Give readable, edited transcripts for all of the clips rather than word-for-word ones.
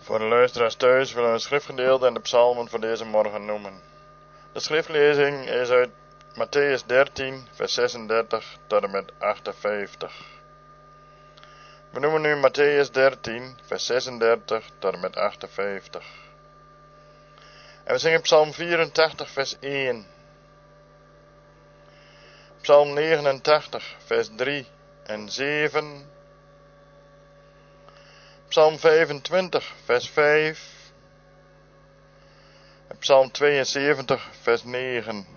Voor de luisteraars thuis willen we het schriftgedeelte en de psalmen voor deze morgen noemen. De schriftlezing is uit Matthäus 13, vers 36 tot en met 58. We noemen nu Matthäus 13, vers 36 tot en met 58. En we zingen Psalm 84, vers 1. Psalm 89, vers 3 en 7. Psalm 25, vers 5. En Psalm 72, vers 9.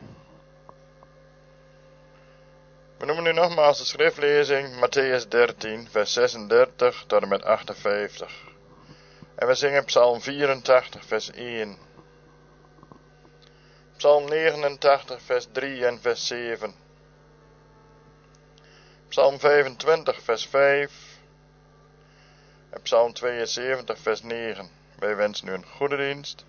We noemen nu nogmaals de schriftlezing Matthäus 13, vers 36 tot en met 58. En we zingen Psalm 84, vers 1. Psalm 89, vers 3 en vers 7. Psalm 25, vers 5. En Psalm 72, vers 9. Wij wensen u een goede dienst.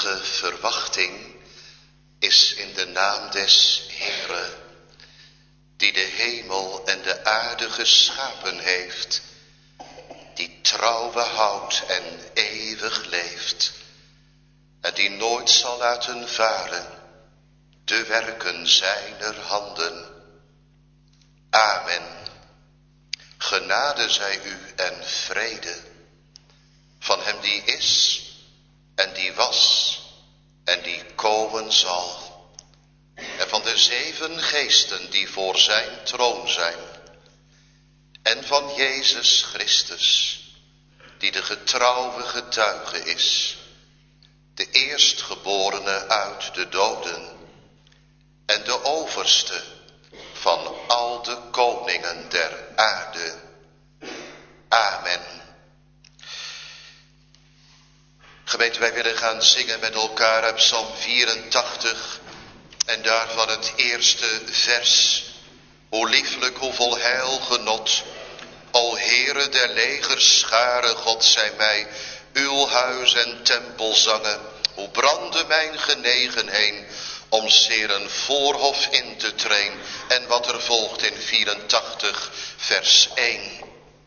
eeuwige verwachting is in de naam des Heere, die de hemel en de aarde geschapen heeft, die trouw behoudt en eeuwig leeft, en die nooit zal laten varen de werken zijner handen. Amen. Genade zij u en vrede van hem die is en die was en die komen zal, en van de 7 geesten die voor zijn troon zijn, en van Jezus Christus, die de getrouwe getuige is, de eerstgeborene uit de doden en de overste van al de koningen der aarde. Amen. Gemeente, wij willen gaan zingen met elkaar uit Psalm 84 en daarvan het eerste vers. Hoe lieflijk, hoe vol heil genot, o Heere der legerscharen, God zij mij, uw huis en tempel zangen. Hoe brandde mijn genegenheen om zeer een voorhof in te treen. En wat er volgt in 84 vers 1.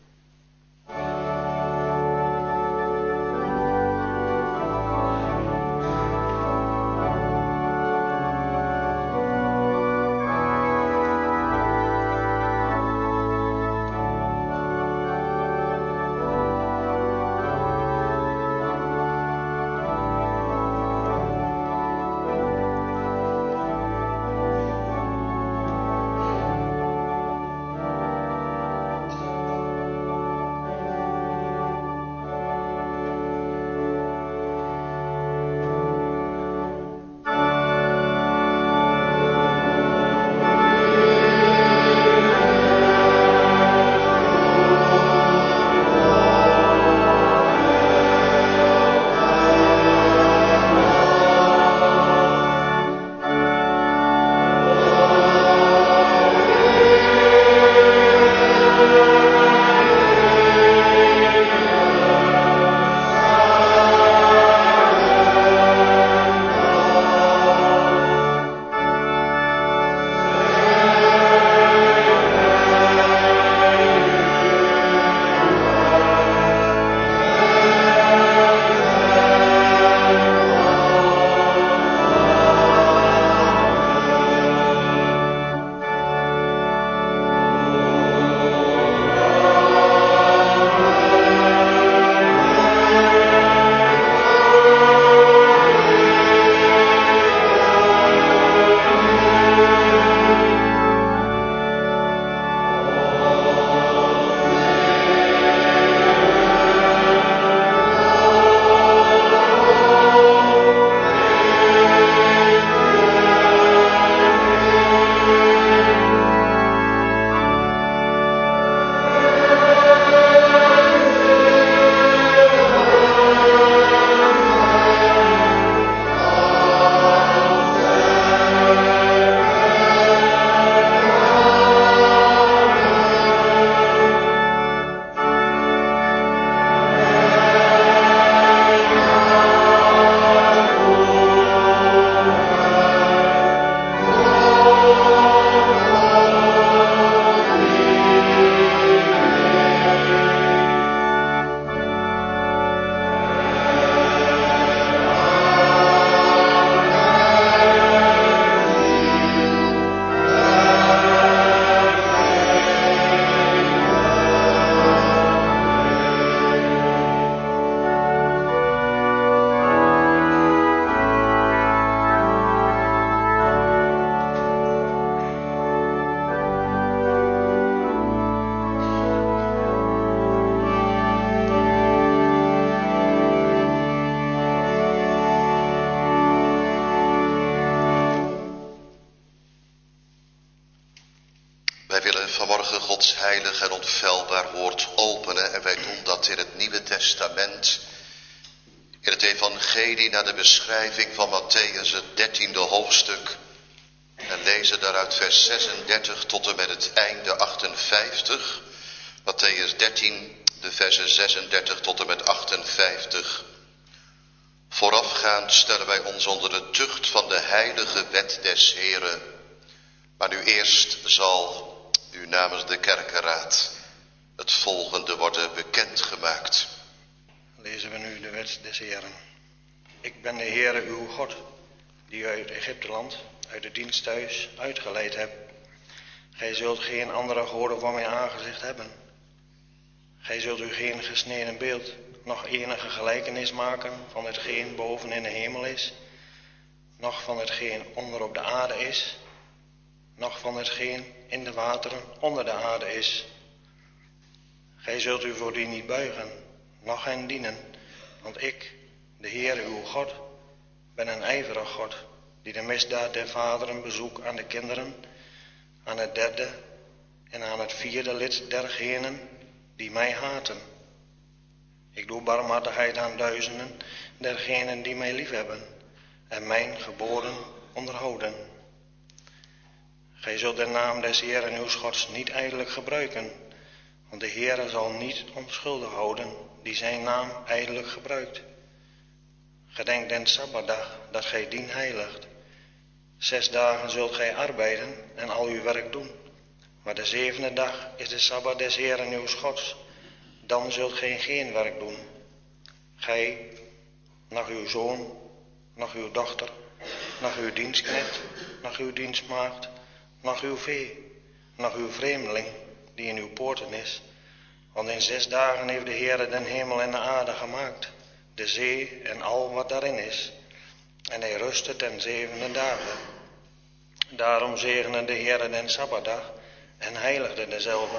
vanmorgen Gods heilig en onfeilbaar woord openen. En wij doen dat in het Nieuwe Testament. In het evangelie naar de beschrijving van Matthäus, het 13e hoofdstuk. En lezen daaruit vers 36 tot en met het einde 58. Matthäus 13, de versen 36 tot en met 58. Voorafgaand stellen wij ons onder de tucht van de heilige wet des Heren. Maar nu eerst zal u namens de kerkenraad het volgende worden bekendgemaakt. Lezen we nu de wet des Heren. Ik ben de Heere uw God, die u uit Egypteland, uit het diensthuis, uitgeleid hebt. Gij zult geen andere goden voor mijn aangezicht hebben. Gij zult u geen gesneden beeld, nog enige gelijkenis maken van hetgeen boven in de hemel is, noch van hetgeen onder op de aarde is, noch van hetgeen in de wateren onder de aarde is. Gij zult u voor die niet buigen, noch hen dienen, want ik, de Heere uw God, ben een ijverig God, die de misdaad der vaderen bezoekt aan de kinderen, aan het derde en aan het vierde lid dergenen die mij haten. Ik doe barmhartigheid aan duizenden dergenen die mij liefhebben en mijn geboden onderhouden. Gij zult de naam des Heeren uws Gods niet ijdelijk gebruiken, want de Heere zal niet onschuldig houden die zijn naam ijdelijk gebruikt. Gedenk den Sabbatdag dat gij dien heiligt. 6 dagen zult gij arbeiden en al uw werk doen. Maar de 7e dag is de Sabbat des Heeren uws Gods. Dan zult gij geen werk doen. Gij, nog uw zoon, nog uw dochter, nog uw dienstknecht, nog uw dienstmaagd, nog uw vee, nog uw vreemdeling die in uw poorten is. Want in 6 dagen heeft de Heere den hemel en de aarde gemaakt, de zee en al wat daarin is. En hij rustte ten 7e dagen. Daarom zegende de Heere den Sabbatdag en heiligde dezelve.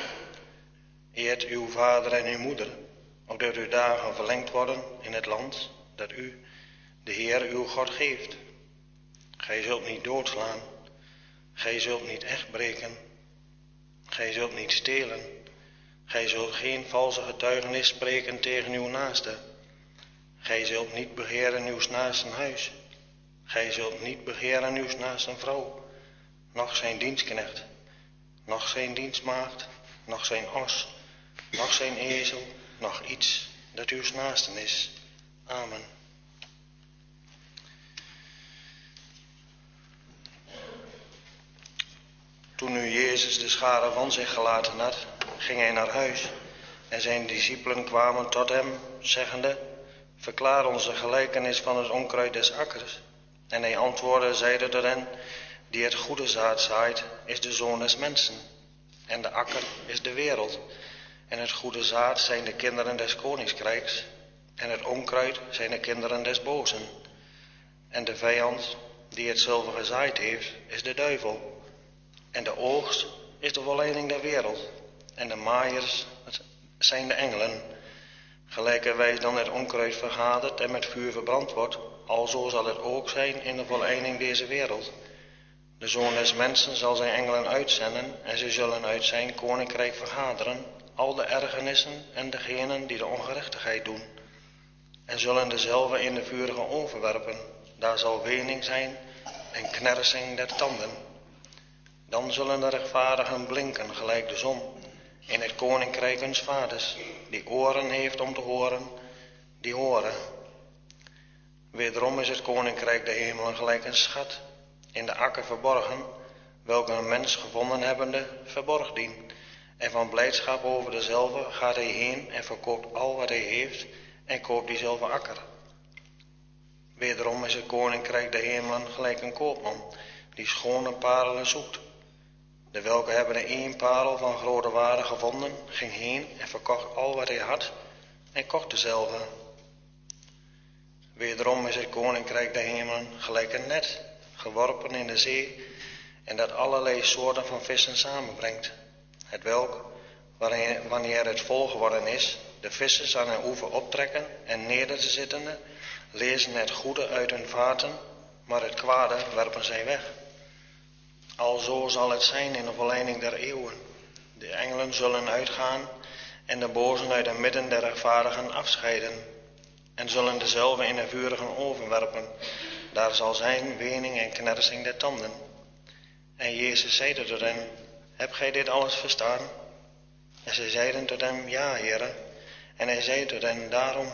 Eert uw vader en uw moeder, opdat uw dagen verlengd worden in het land dat u, de Heer uw God, geeft. Gij zult niet doodslaan, gij zult niet echt breken, gij zult niet stelen, gij zult geen valse getuigenis spreken tegen uw naaste. Gij zult niet begeren uw naasten huis, gij zult niet begeren uw naasten vrouw, noch zijn dienstknecht, noch zijn dienstmaagd, noch zijn os, noch zijn ezel, noch iets dat uws naasten is. Amen. Toen nu Jezus de scharen van zich gelaten had, ging hij naar huis en zijn discipelen kwamen tot hem, zeggende: Verklaar ons de gelijkenis van het onkruid des akkers. En hij antwoordde, zeide tot hen: Die het goede zaad zaait, is de zoon des mensen. En de akker is de wereld. En het goede zaad zijn de kinderen des koninkrijks. En het onkruid zijn de kinderen des bozen. En de vijand die het zilver gezaaid heeft, is de duivel. En de oogst is de volleiding der wereld. En de maaiers zijn de engelen. Gelijkerwijs dan het onkruid vergadert en met vuur verbrand wordt, alzo zal het ook zijn in de volleiding deze wereld. De zoon des mensen zal zijn engelen uitzenden en zij zullen uit zijn koninkrijk vergaderen al de ergernissen en degenen die de ongerechtigheid doen. En zullen dezelve in de vurige oven werpen. Daar zal wening zijn en knersing der tanden. Dan zullen de rechtvaardigen blinken gelijk de zon in het koninkrijk huns vaders. Die oren heeft om te horen, die horen. Wederom is het koninkrijk der hemelen gelijk een schat in de akker verborgen, welke een mens gevonden hebbende verborgt dien. En van blijdschap over dezelve gaat hij heen en verkoopt al wat hij heeft en koopt diezelfde akker. Wederom is het koninkrijk der hemelen gelijk een koopman die schone parelen zoekt. De welke hebben de 1 parel van grote waarde gevonden, ging heen en verkocht al wat hij had en kocht dezelve. Wederom is het koninkrijk der hemelen gelijk een net, geworpen in de zee, en dat allerlei soorten van vissen samenbrengt. Het welk, wanneer het vol geworden is, de vissers aan een oever optrekken en neder te zittende, lezen het goede uit hun vaten, maar het kwade werpen zij weg. Alzo zal het zijn in de volleiding der eeuwen. De engelen zullen uitgaan en de bozen uit het midden der rechtvaardigen afscheiden en zullen dezelve in de vurige oven werpen. Daar zal zijn wening en knersing der tanden. En Jezus zeide tot hen: Hebt gij dit alles verstaan? En zij zeiden tot hem: Ja, Heere. En hij zei tot hen: Daarom,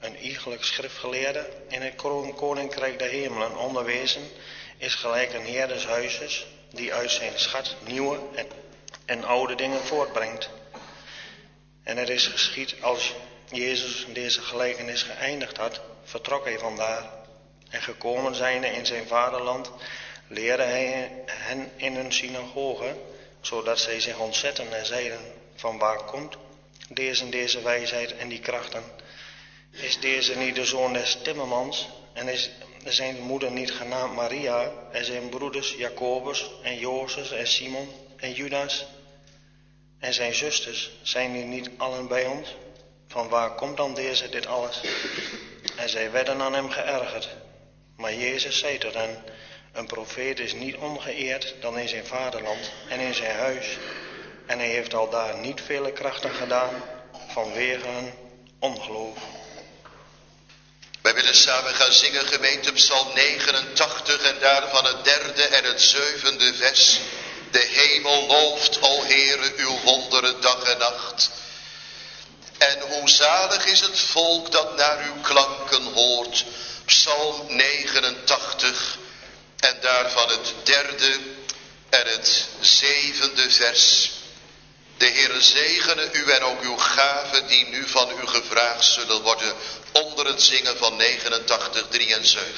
een iegelijk schriftgeleerde in het koninkrijk der hemelen onderwezen is gelijk een heer des huizes die uit zijn schat nieuwe en oude dingen voortbrengt. En het is geschied als Jezus deze gelijkenis geëindigd had, vertrok hij vandaar. En gekomen zijnde in zijn vaderland, leerde hij hen in hun synagoge, zodat zij zich ontzetten en zeiden: van waar komt deze wijsheid en die krachten? Is deze niet de zoon des timmermans? En is zijn moeder niet genaamd Maria? En zijn broeders Jacobus en Jozef en Simon en Judas? En zijn zusters, zijn die niet allen bij ons? Van waar komt dan deze dit alles? En zij werden aan hem geërgerd. Maar Jezus zei tot hen: een profeet is niet ongeëerd dan in zijn vaderland en in zijn huis. En hij heeft al daar niet vele krachten gedaan vanwege hun ongeloof. Wij willen samen gaan zingen, gemeente, Psalm 89 en daarvan het 3e en het 7e vers. De hemel looft, o Heere, uw wonderen dag en nacht. En hoe zalig is het volk dat naar uw klanken hoort. Psalm 89 en daarvan het 3e en het 7e vers. De Heere zegene u en ook uw gaven die nu van u gevraagd zullen worden onder het zingen van 89, 3 en 7.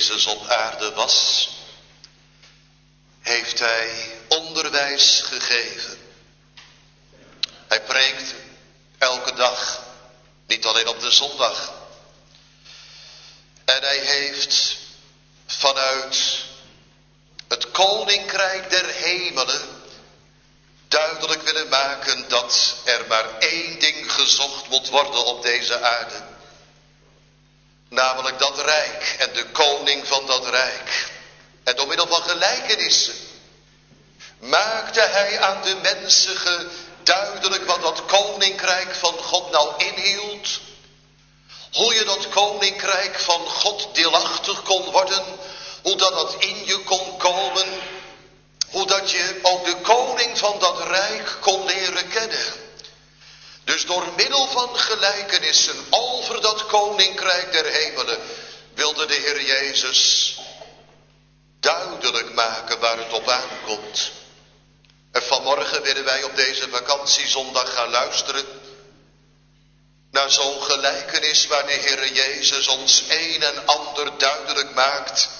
Jezus op aarde was, heeft hij onderwijs gegeven. Hij preekte elke dag, niet alleen op de zondag. En hij heeft vanuit het koninkrijk der hemelen duidelijk willen maken dat er maar één ding gezocht moet worden op deze aarde. Namelijk dat rijk en de koning van dat rijk. En door middel van gelijkenissen maakte hij aan de mensen duidelijk wat dat koninkrijk van God nou inhield. Hoe je dat koninkrijk van God deelachtig kon worden. Hoe dat in je kon komen. Hoe dat je ook de koning van dat rijk kon leren kennen. Dus door middel van gelijkenissen over dat koninkrijk der hemelen wilde de Heer Jezus duidelijk maken waar het op aankomt. En vanmorgen willen wij op deze vakantiezondag gaan luisteren naar zo'n gelijkenis waar de Heer Jezus ons een en ander duidelijk maakt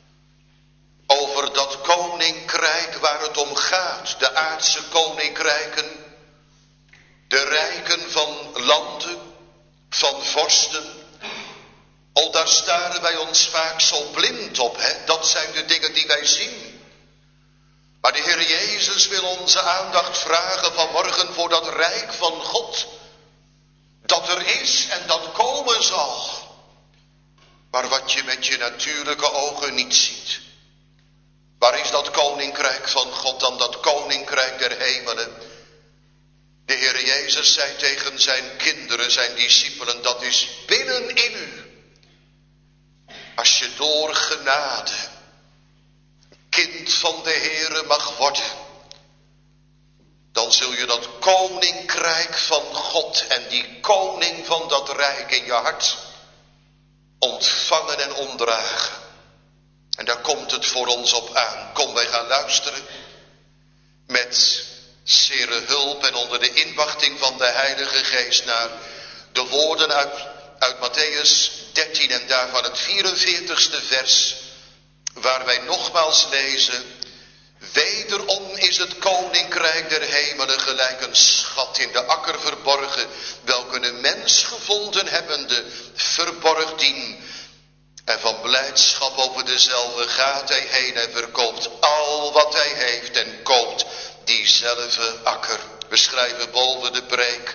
over dat koninkrijk waar het om gaat. De aardse koninkrijken, de rijken van landen, van vorsten. Oh, daar staren wij ons vaak zo blind op, hè? Dat zijn de dingen die wij zien. Maar de Heer Jezus wil onze aandacht vragen vanmorgen voor dat rijk van God. Dat er is en dat komen zal. Maar wat je met je natuurlijke ogen niet ziet. Waar is dat koninkrijk van God dan, dat koninkrijk der hemelen? De Heer Jezus zei tegen zijn kinderen, zijn discipelen, dat is binnenin u. Als je door genade kind van de Heere mag worden, dan zul je dat koninkrijk van God en die koning van dat rijk in je hart ontvangen en omdragen. En daar komt het voor ons op aan. Kom, wij gaan luisteren met zere hulp en onder de inwachting van de Heilige Geest naar de woorden uit Mattheüs 13 en daarvan het 44ste vers, waar wij nogmaals lezen: wederom is het koninkrijk der hemelen gelijk een schat in de akker verborgen, welke een mens gevonden hebbende verborgt dien. En van blijdschap over dezelfde gaat hij heen en verkoopt al wat hij heeft en koopt diezelfde akker. We schrijven boven de preek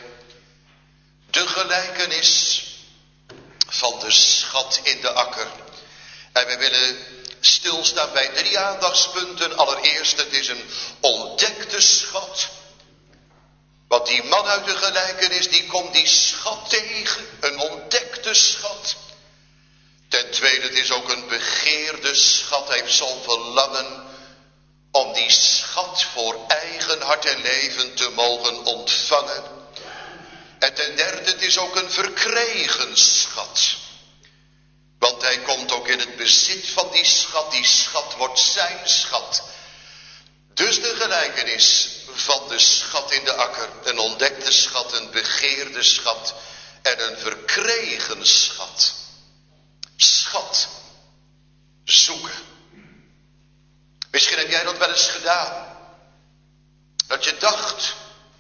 de gelijkenis van de schat in de akker. En we willen stilstaan bij 3 aandachtspunten. Allereerst, het is een ontdekte schat. Want die man uit de gelijkenis, die komt die schat tegen. Een ontdekte schat. Ten tweede, het is ook een begeerde schat. Hij heeft zo'n verlangen om die schat voor eigen hart en leven te mogen ontvangen. En ten derde, het is ook een verkregen schat. Want hij komt ook in het bezit van die schat. Die schat wordt zijn schat. Dus de gelijkenis van de schat in de akker. Een ontdekte schat, een begeerde schat en een verkregen schat. Schat. Zoeken. Misschien heb jij dat wel eens gedaan. Dat je dacht,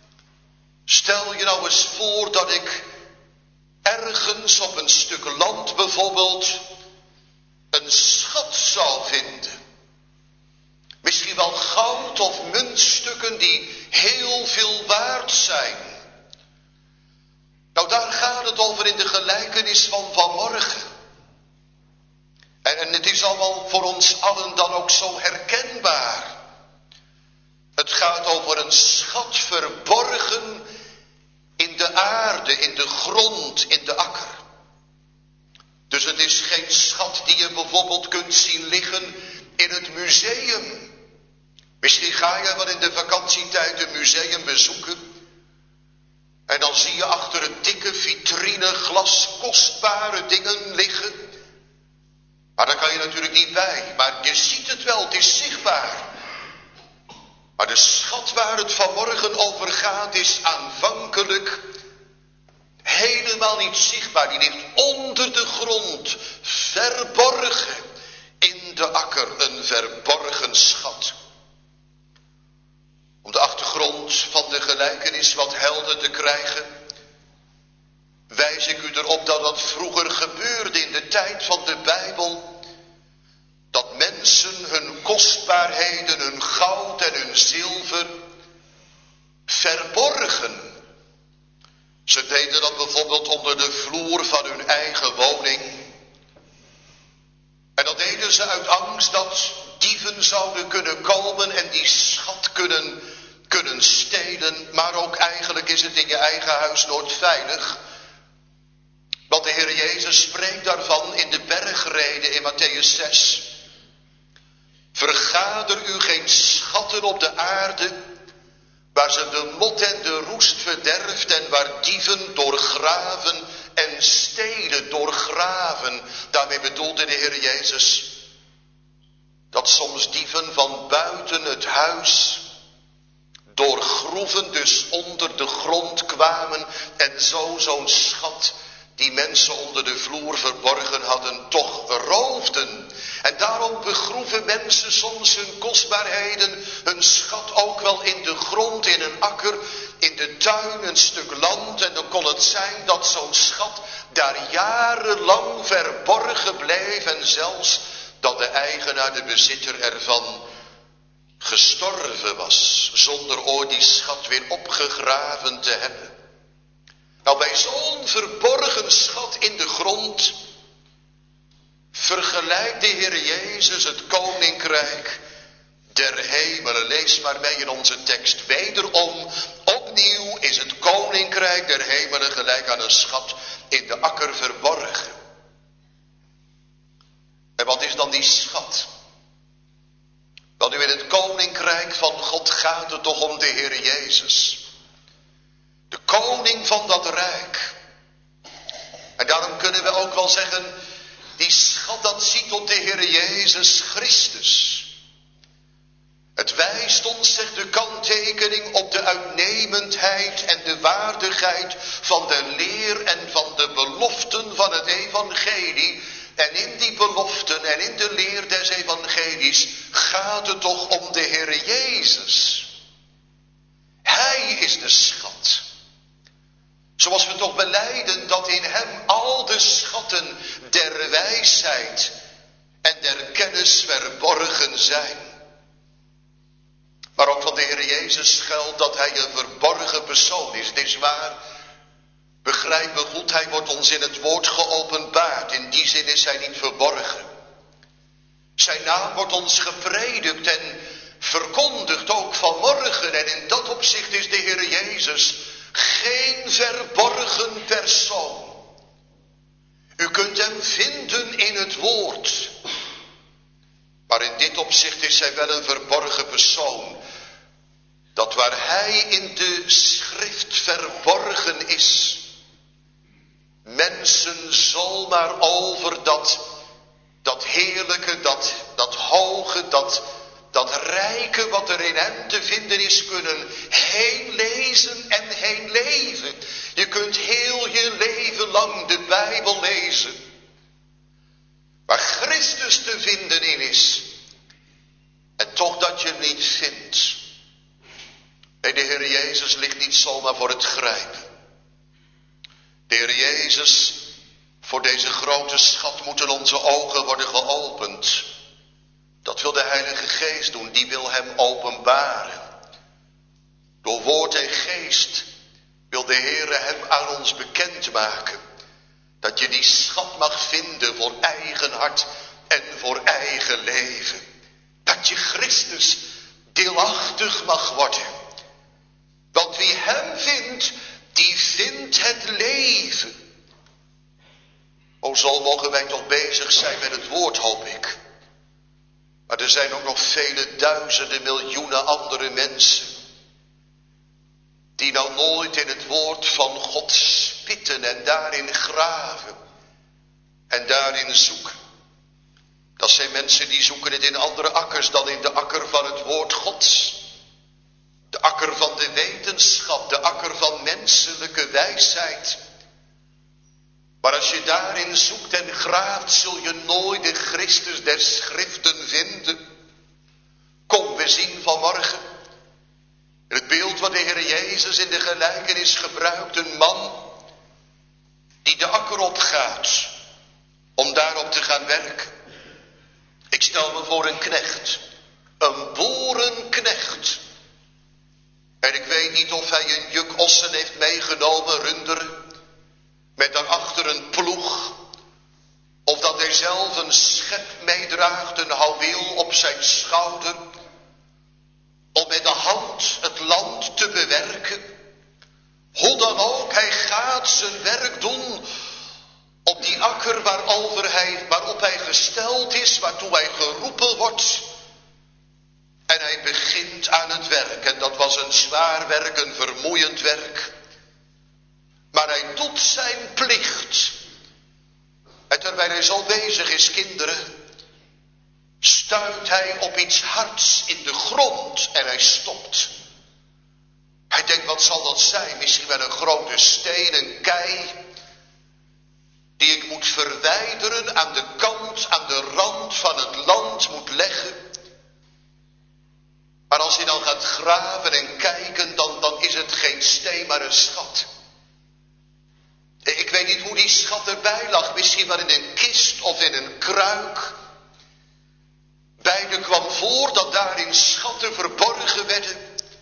stel je nou eens voor dat ik ergens op een stuk land bijvoorbeeld een schat zou vinden. Misschien wel goud of muntstukken die heel veel waard zijn. Nou, daar gaat het over in de gelijkenis van vanmorgen. En het is allemaal voor ons allen dan ook zo herkenbaar. Het gaat over een schat verborgen in de aarde, in de grond, in de akker. Dus het is geen schat die je bijvoorbeeld kunt zien liggen in het museum. Misschien ga je wel in de vakantietijd een museum bezoeken. En dan zie je achter een dikke vitrine glas kostbare dingen liggen. Maar daar kan je natuurlijk niet bij. Maar je ziet het wel, het is zichtbaar. Maar de schat waar het vanmorgen over gaat is aanvankelijk helemaal niet zichtbaar. Die ligt onder de grond, verborgen in de akker een verborgen schat. Om de achtergrond van de gelijkenis wat helder te krijgen, wijs ik u erop dat dat vroeger gebeurde in de tijd van de Bijbel. Dat mensen hun kostbaarheden, hun goud en hun zilver verborgen. Ze deden dat bijvoorbeeld onder de vloer van hun eigen woning. En dat deden ze uit angst dat dieven zouden kunnen komen en die schat kunnen stelen. Maar ook eigenlijk is het in je eigen huis nooit veilig. Want de Heer Jezus spreekt daarvan in de bergreden in Mattheüs 6. Vergader u geen schatten op de aarde, waar ze de mot en de roest verderft en waar dieven doorgraven en stelen doorgraven. Daarmee bedoelde de Heer Jezus dat soms dieven van buiten het huis door groeven dus onder de grond kwamen en zo'n schat die mensen onder de vloer verborgen hadden, toch roofden. En daarom begroeven mensen soms hun kostbaarheden, hun schat ook wel in de grond, in een akker, in de tuin, een stuk land. En dan kon het zijn dat zo'n schat daar jarenlang verborgen bleef en zelfs dat de eigenaar, de bezitter ervan, gestorven was, zonder ooit die schat weer opgegraven te hebben. Nou, bij zo'n verborgen schat in de grond vergelijkt de Heer Jezus het koninkrijk der hemelen. Lees maar mee in onze tekst. Wederom, opnieuw is het koninkrijk der hemelen gelijk aan een schat in de akker verborgen. En wat is dan die schat? Wel, nu in het koninkrijk van God gaat het toch om de Heer Jezus. De koning van dat rijk. En daarom kunnen we ook wel zeggen, die schat dat ziet op de Heer Jezus Christus. Het wijst ons, zegt de kanttekening, op de uitnemendheid en de waardigheid van de leer en van de beloften van het evangelie. En in die beloften en in de leer des evangelies gaat het toch om de Heer Jezus. Hij is de schat. Zoals we toch belijden dat in hem al de schatten der wijsheid en der kennis verborgen zijn. Maar ook van de Heer Jezus geldt dat hij een verborgen persoon is. Het is waar, begrijp me goed, hij wordt ons in het woord geopenbaard. In die zin is hij niet verborgen. Zijn naam wordt ons gepredikt en verkondigd ook vanmorgen. En in dat opzicht is de Heer Jezus geen verborgen persoon. U kunt hem vinden in het woord. Maar in dit opzicht is hij wel een verborgen persoon. Dat waar hij in de schrift verborgen is, mensen zomaar over dat heerlijke, dat hoge, dat rijke wat er in hem te vinden is, kunnen heen lezen en heen leven. Je kunt heel je leven lang de Bijbel lezen, waar Christus te vinden in is. En toch dat je hem niet vindt. Nee, de Heer Jezus ligt niet zomaar voor het grijpen. De Heer Jezus, voor deze grote schat moeten onze ogen worden geopend. Dat wil de Heilige Geest doen, die wil hem openbaren. Door woord en geest wil de Heer hem aan ons bekendmaken. Dat je die schat mag vinden voor eigen hart en voor eigen leven. Dat je Christus deelachtig mag worden. Want wie hem vindt, die vindt het leven. O, zo mogen wij toch bezig zijn met het woord, hoop ik. Maar er zijn ook nog vele duizenden, miljoenen andere mensen die nou nooit in het woord van God spitten en daarin graven en daarin zoeken. Dat zijn mensen die zoeken het in andere akkers dan in de akker van het woord Gods. De akker van de wetenschap, de akker van menselijke wijsheid. Maar als je daarin je zoekt en graaft, zul je nooit de Christus der Schriften vinden. Kom, we zien vanmorgen het beeld wat de Heer Jezus in de gelijkenis gebruikt. Een man die de akker opgaat om daarop te gaan werken. Ik stel me voor een knecht, een boerenknecht. En ik weet niet of hij een juk ossen heeft meegenomen, runderen, met daarachter een ploeg. Of dat hij zelf een schep meedraagt, een houweel op zijn schouder. Om met de hand het land te bewerken. Hoe dan ook, hij gaat zijn werk doen op die akker waarop hij gesteld is, waartoe hij geroepen wordt. En hij begint aan het werk. En dat was een zwaar werk, een vermoeiend werk. Maar hij doet zijn plicht. En terwijl hij zo bezig is, kinderen, stuit hij op iets hards in de grond en hij stopt. Hij denkt, wat zal dat zijn? Misschien wel een grote steen, een kei, die ik moet verwijderen, aan de kant, aan de rand van het land moet leggen. Maar als hij dan gaat graven en kijken, dan is het geen steen, maar een schat. Ik weet niet hoe die schat erbij lag, misschien wel in een kist of in een kruik. Beide kwam voor dat daarin schatten verborgen werden.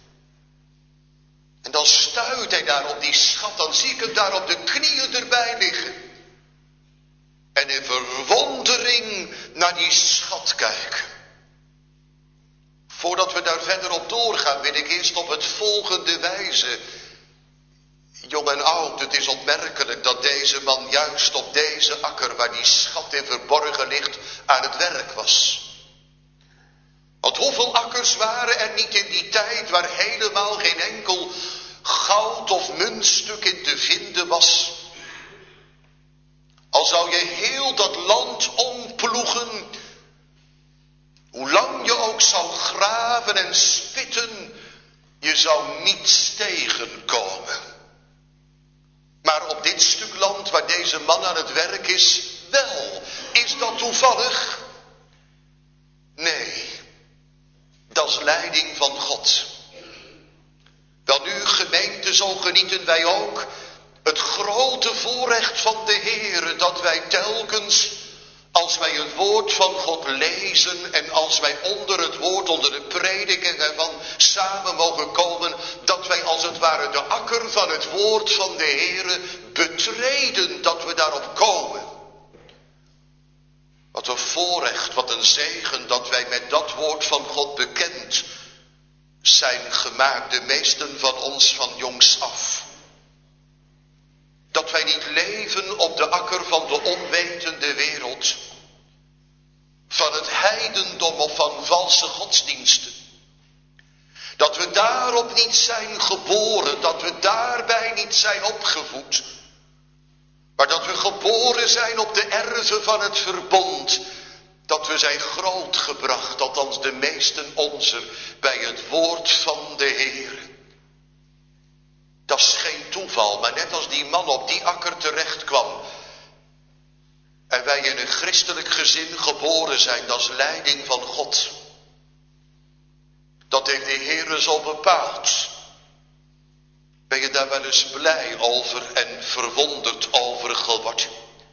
En dan stuit hij daar op die schat, dan zie ik hem daar op de knieën erbij liggen. En in verwondering naar die schat kijken. Voordat we daar verder op doorgaan, wil ik eerst op het volgende wijzen. Jong en oud, het is opmerkelijk dat deze man juist op deze akker, waar die schat in verborgen ligt, aan het werk was. Want hoeveel akkers waren er niet in die tijd waar helemaal geen enkel goud of muntstuk in te vinden was? Al zou je heel dat land omploegen, hoe lang je ook zou graven en spitten, je zou niets tegenkomen. Maar op dit stuk land waar deze man aan het werk is, wel. Is dat toevallig? Nee, dat is leiding van God. Wel nu, gemeente, zo genieten wij ook het grote voorrecht van de Heere, dat wij telkens, als wij het woord van God lezen en als wij onder het woord, onder de prediking ervan samen mogen komen, dat wij als het ware de akker van het woord van de Heere betreden, dat we daarop komen. Wat een voorrecht, wat een zegen dat wij met dat woord van God bekend zijn gemaakt, de meesten van ons van jongs af. Dat wij niet leven op de akker van de onwetende wereld, van het heidendom of van valse godsdiensten. Dat we daarop niet zijn geboren, dat we daarbij niet zijn opgevoed. Maar dat we geboren zijn op de erven van het verbond. Dat we zijn grootgebracht, althans de meesten onze, bij het woord van de Heer. Dat is geen toeval, maar net als die man op die akker terecht kwam. En wij in een christelijk gezin geboren zijn, dat is leiding van God. Dat heeft de Heer zo bepaald. Ben je daar wel eens blij over en verwonderd over geworden?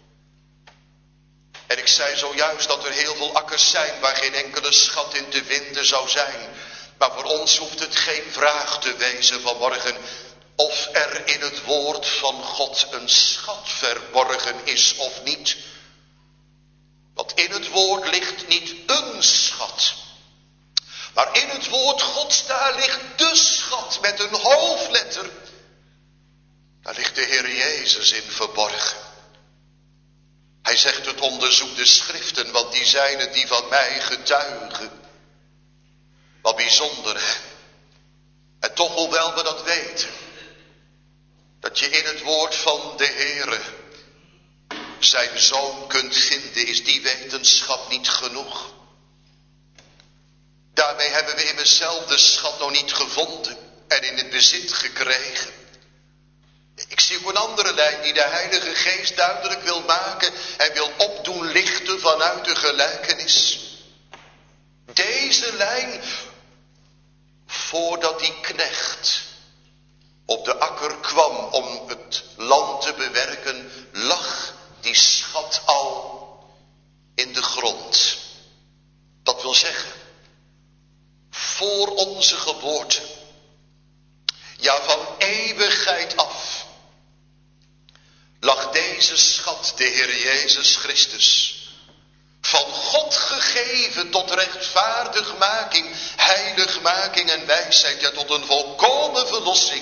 En ik zei zojuist dat er heel veel akkers zijn waar geen enkele schat in te vinden zou zijn. Maar voor ons hoeft het geen vraag te wezen vanmorgen of er in het woord van God een schat verborgen is of niet. Want in het woord ligt niet een schat. Maar in het woord Gods, daar ligt de schat met een hoofdletter. Daar ligt de Heer Jezus in verborgen. Hij zegt het, onderzoek de schriften, want die zijn het die van mij getuigen. Wat bijzonder, hè? En toch, hoewel we dat weten, dat je in het woord van de Heere zijn zoon kunt vinden, is die wetenschap niet genoeg. Daarmee hebben we immers zelf de schat nog niet gevonden en in het bezit gekregen. Ik zie ook een andere lijn die de Heilige Geest duidelijk wil maken en wil opdoen lichten vanuit de gelijkenis. Deze lijn, voordat die knecht op de akker kwam om het land te bewerken, lag die schat al in de grond. Dat wil zeggen, voor onze geboorte, ja van eeuwigheid af, lag deze schat, de Heer Jezus Christus, van God gegeven tot rechtvaardigmaking, heiligmaking en wijsheid, ja tot een volkomen verlossing,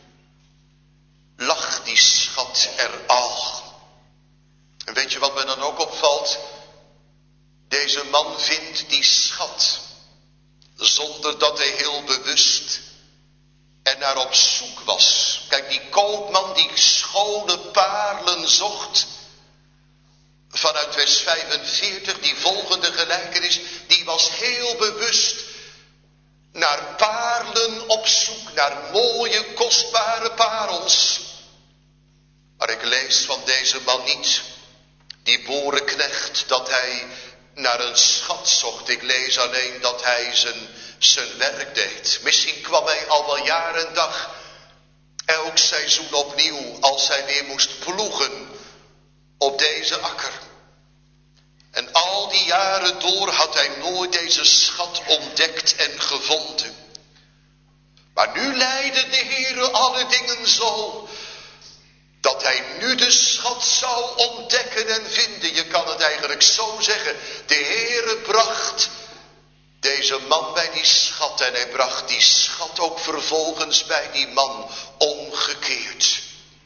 lag die schat er al. En weet je wat me dan ook opvalt? Deze man vindt die schat zonder dat hij heel bewust er naar op zoek was. Kijk, die koopman die schone paarlen zocht, vanuit vers 45, die volgende gelijkenis, die was heel bewust naar paarlen op zoek, naar mooie, kostbare parels. Maar ik lees van deze man niet, die boerenknecht, dat hij naar een schat zocht. Ik lees alleen dat hij zijn werk deed. Misschien kwam hij al wel jaar en dag, elk seizoen opnieuw, als hij weer moest ploegen op deze akker. En al die jaren door had hij nooit deze schat ontdekt en gevonden. Maar nu leidde de Heere alle dingen zo, dat hij nu de schat zou ontdekken en vinden. Je kan het eigenlijk zo zeggen. De Heere bracht deze man bij die schat en hij bracht die schat ook vervolgens bij die man omgekeerd.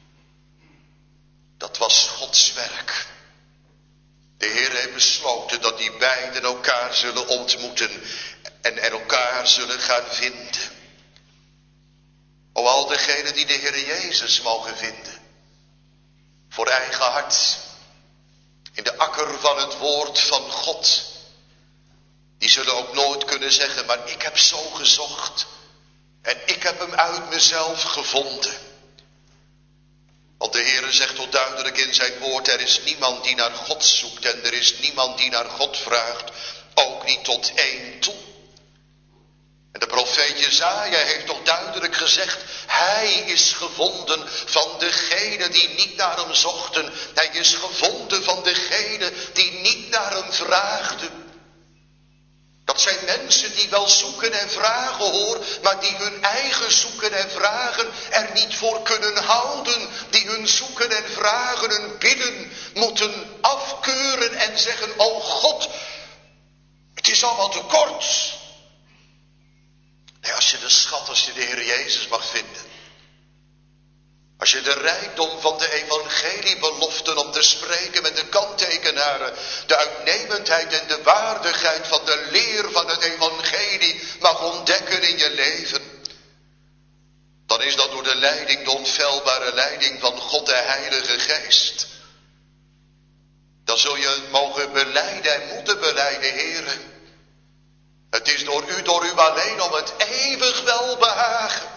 Dat was Gods werk. De Heer heeft besloten dat die beiden elkaar zullen ontmoeten en elkaar zullen gaan vinden. O, al degenen die de Heer Jezus mogen vinden, voor eigen hart, in de akker van het woord van God, die zullen ook nooit kunnen zeggen, maar ik heb zo gezocht en ik heb hem uit mezelf gevonden. Want de Heere zegt toch duidelijk in zijn woord, er is niemand die naar God zoekt en er is niemand die naar God vraagt, ook niet tot één toe. En de profeet Jesaja heeft toch duidelijk gezegd, hij is gevonden van degenen die niet naar hem zochten. Hij is gevonden van degenen die niet naar hem vraagden. Dat zijn mensen die wel zoeken en vragen hoor, maar die hun eigen zoeken en vragen er niet voor kunnen houden. Die hun zoeken en vragen, hun bidden moeten afkeuren en zeggen, o God, het is allemaal te kort. Nee, als je de Heer Jezus mag vinden. Als je de rijkdom van de evangeliebeloften om te spreken met de kanttekenaren, de uitnemendheid en de waardigheid van de leer van het evangelie mag ontdekken in je leven, dan is dat door de leiding, de onfeilbare leiding van God de Heilige Geest. Dan zul je mogen belijden en moeten belijden, Heere. Het is door u alleen om het eeuwig welbehagen.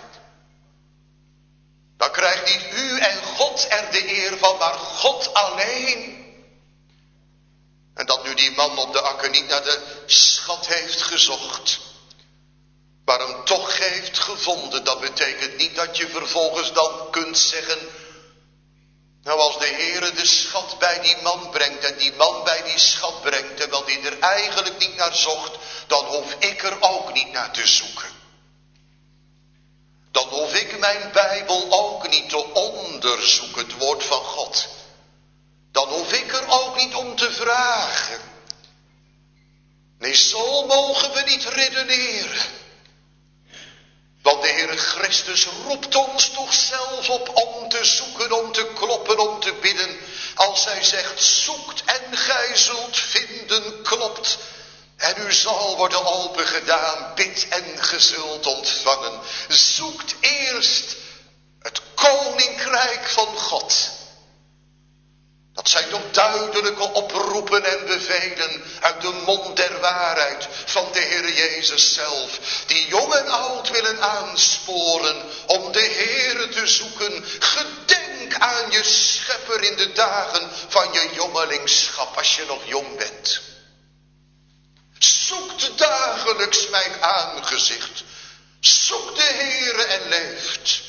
Dan krijgt niet u en God er de eer van, maar God alleen. En dat nu die man op de akker niet naar de schat heeft gezocht, maar hem toch heeft gevonden, dat betekent niet dat je vervolgens dan kunt zeggen, nou, als de Heere de schat bij die man brengt en die man bij die schat brengt, terwijl die er eigenlijk niet naar zocht, dan hoef ik er ook niet naar te zoeken. Dan hoef ik mijn Bijbel ook niet te onderzoeken, het woord van God. Dan hoef ik er ook niet om te vragen. Nee, zo mogen we niet redeneren. Want de Heer Christus roept ons toch zelf op om te zoeken, om te kloppen, om te bidden. Als hij zegt, zoekt en gij zult vinden, klopt. En u zal worden opengedaan, bid en ge zult ontvangen. Zoekt eerst het koninkrijk van God. Dat zijn toch duidelijke oproepen en bevelen uit de mond der waarheid van de Heer Jezus zelf. Die jong en oud willen aansporen om de Heere te zoeken. Gedenk aan je schepper in de dagen van je jongelingschap als je nog jong bent. Zoekt dagelijks mijn aangezicht. Zoekt de Heere en leeft.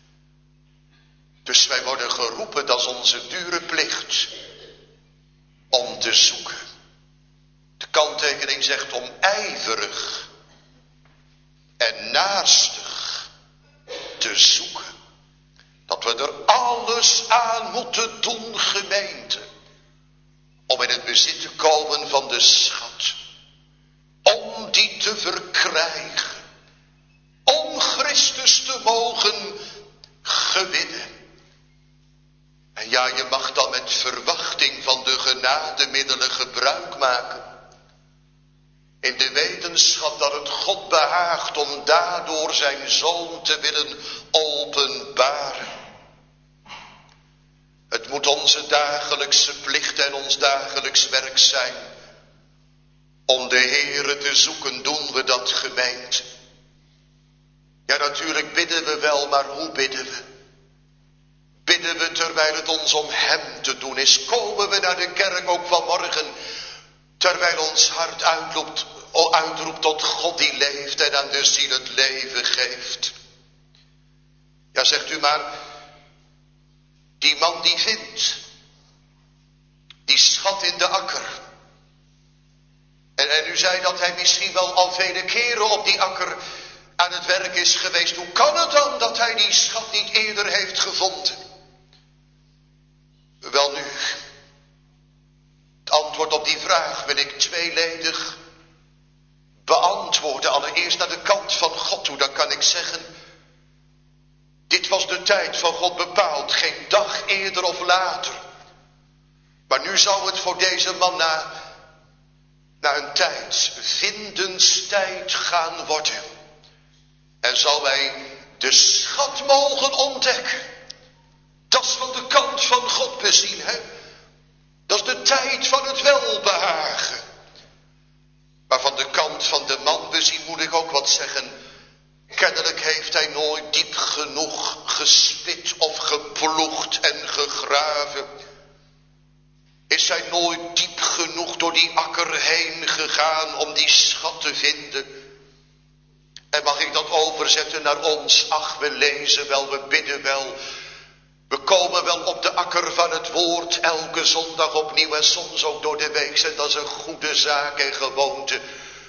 Dus wij worden geroepen, dat is onze dure plicht, om te zoeken. De kanttekening zegt om ijverig en naastig te zoeken. Dat we er alles aan moeten doen, gemeente, om in het bezit te komen van de schat. Om die te verkrijgen. Om Christus te mogen gewinnen. En ja, je mag dan met verwachting van de genademiddelen gebruik maken. In de wetenschap dat het God behaagt om daardoor zijn zoon te willen openbaren. Het moet onze dagelijkse plicht en ons dagelijks werk zijn. Om de Heere te zoeken, doen we dat, gemeente. Ja, natuurlijk bidden we wel, maar hoe bidden we? Bidden we terwijl het ons om hem te doen is? Komen we naar de kerk ook vanmorgen, terwijl ons hart uitroept tot God die leeft en aan de ziel het leven geeft? Ja, zegt u maar, die man die vindt die schat in de akker. En u zei dat hij misschien wel al vele keren op die akker aan het werk is geweest. Hoe kan het dan dat hij die schat niet eerder heeft gevonden? Wel nu, het antwoord op die vraag wil ik tweeledig beantwoorden. Allereerst naar de kant van God toe, dan kan ik zeggen, dit was de tijd van God bepaald, geen dag eerder of later. Maar nu zou het voor deze man na een tijd vindenstijd gaan worden. En zal hij de schat mogen ontdekken. Dat is van de kant van God bezien, hè. Dat is de tijd van het welbehagen. Maar van de kant van de man bezien moet ik ook wat zeggen. Kennelijk heeft hij nooit diep genoeg gespit of geploegd en gegraven. Is hij nooit diep genoeg door die akker heen gegaan om die schat te vinden? En mag ik dat overzetten naar ons? Ach, we lezen wel, we bidden wel. We komen wel op de akker van het woord elke zondag opnieuw en soms ook door de week. En dat is een goede zaak en gewoonte.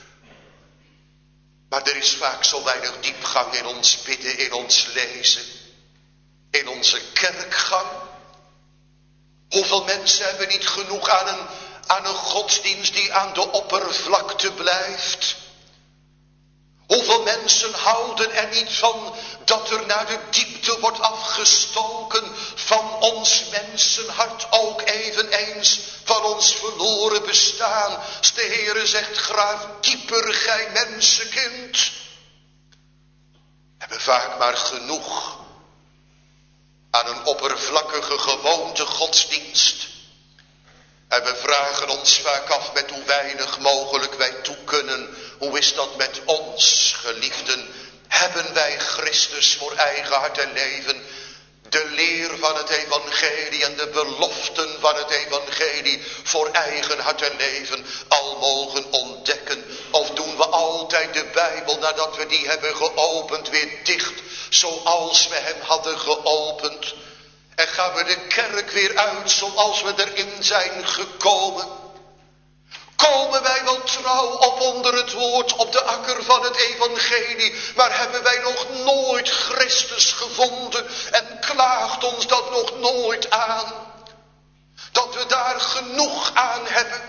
Maar er is vaak zo weinig diepgang in ons bidden, in ons lezen. In onze kerkgang. Hoeveel mensen hebben niet genoeg aan een godsdienst die aan de oppervlakte blijft? Hoeveel mensen houden er niet van dat er naar de diepte wordt afgestoken van ons mensenhart, ook eveneens van ons verloren bestaan. Als de Heere zegt, graaf dieper gij mensenkind. Hebben vaak maar genoeg aan een oppervlakkige gewoonte godsdienst. En we vragen ons vaak af met hoe weinig mogelijk wij toe kunnen. Hoe is dat met ons, geliefden? Hebben wij Christus voor eigen hart en leven? De leer van het evangelie en de beloften van het evangelie voor eigen hart en leven al mogen ontdekken? Of doen we altijd de Bijbel nadat we die hebben geopend weer dicht, zoals we hem hadden geopend? En gaan we de kerk weer uit zoals we erin zijn gekomen? Komen wij wel trouw op onder het woord op de akker van het evangelie, maar hebben wij nog nooit Christus gevonden en klaagt ons dat nog nooit aan? Dat we daar genoeg aan hebben?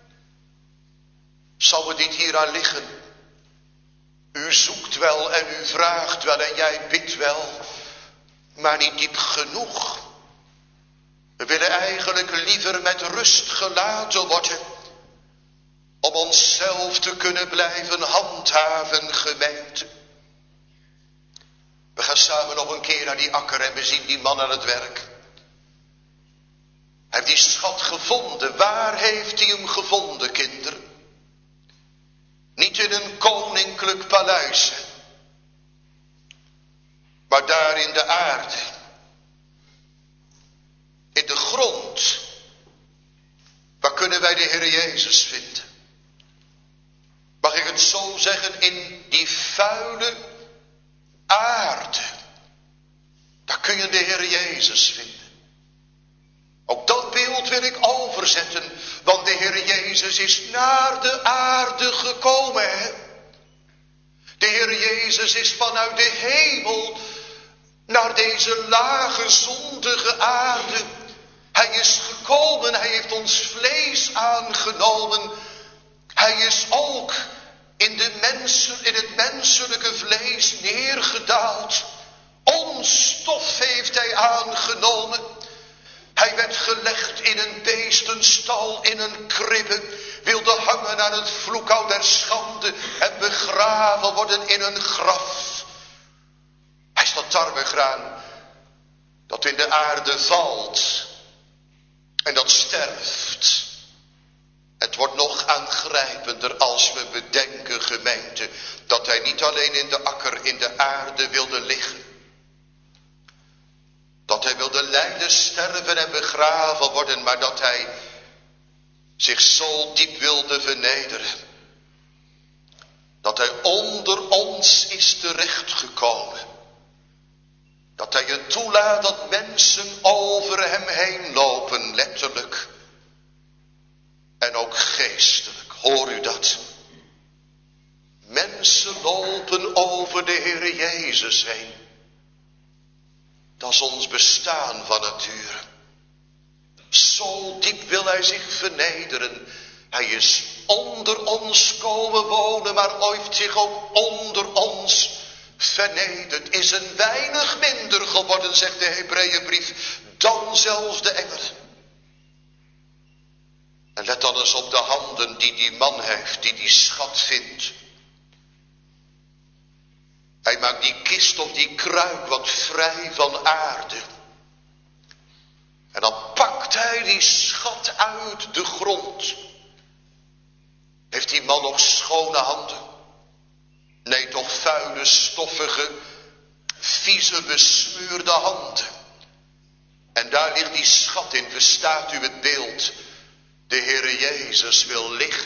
Zal we dit hier aan liggen? U zoekt wel en u vraagt wel en jij bidt wel, maar niet diep genoeg. We willen eigenlijk liever met rust gelaten worden, om onszelf te kunnen blijven handhaven, gemeente. We gaan samen nog een keer naar die akker en we zien die man aan het werk. Hij heeft die schat gevonden. Waar heeft hij hem gevonden, kinderen? Niet in een koninklijk paleis, maar daar in de aarde. wij de Heer Jezus vinden. Mag ik het zo zeggen, in die vuile aarde. Daar kun je de Heer Jezus vinden. Ook dat beeld wil ik overzetten, want de Heer Jezus is naar de aarde gekomen. Hè? De Heer Jezus is vanuit de hemel naar deze lage zondige aarde. Hij is gekomen, hij heeft ons vlees aangenomen. Hij is ook in het menselijke vlees neergedaald. Ons stof heeft hij aangenomen. Hij werd gelegd in een beestenstal, in een kribbe, wilde hangen aan het vloekhout der schande en begraven worden in een graf. Hij is dat tarwegraan dat in de aarde valt en dat sterft. Het wordt nog aangrijpender als we bedenken, gemeente, dat hij niet alleen in de akker, in de aarde wilde liggen. Dat hij wilde lijden, sterven en begraven worden, maar dat hij zich zo diep wilde vernederen. Dat hij onder ons is terechtgekomen. Dat hij het toelaat dat mensen over hem heen lopen, letterlijk. En ook geestelijk, hoor u dat? Mensen lopen over de Heer Jezus heen. Dat is ons bestaan van nature. Zo diep wil hij zich vernederen. Hij is onder ons komen wonen, maar heeft zich ook onder ons vernederd. Is een weinig minder geworden, zegt de Hebreeënbrief, dan zelfs de engelen. En let dan eens op de handen die die man heeft, die die schat vindt. Hij maakt die kist of die kruik wat vrij van aarde. En dan pakt hij die schat uit de grond. Heeft die man nog schone handen? Nee, toch vuile, stoffige, vieze, besmuurde handen. En daar ligt die schat in, verstaat u het beeld? De Heere Jezus wil liggen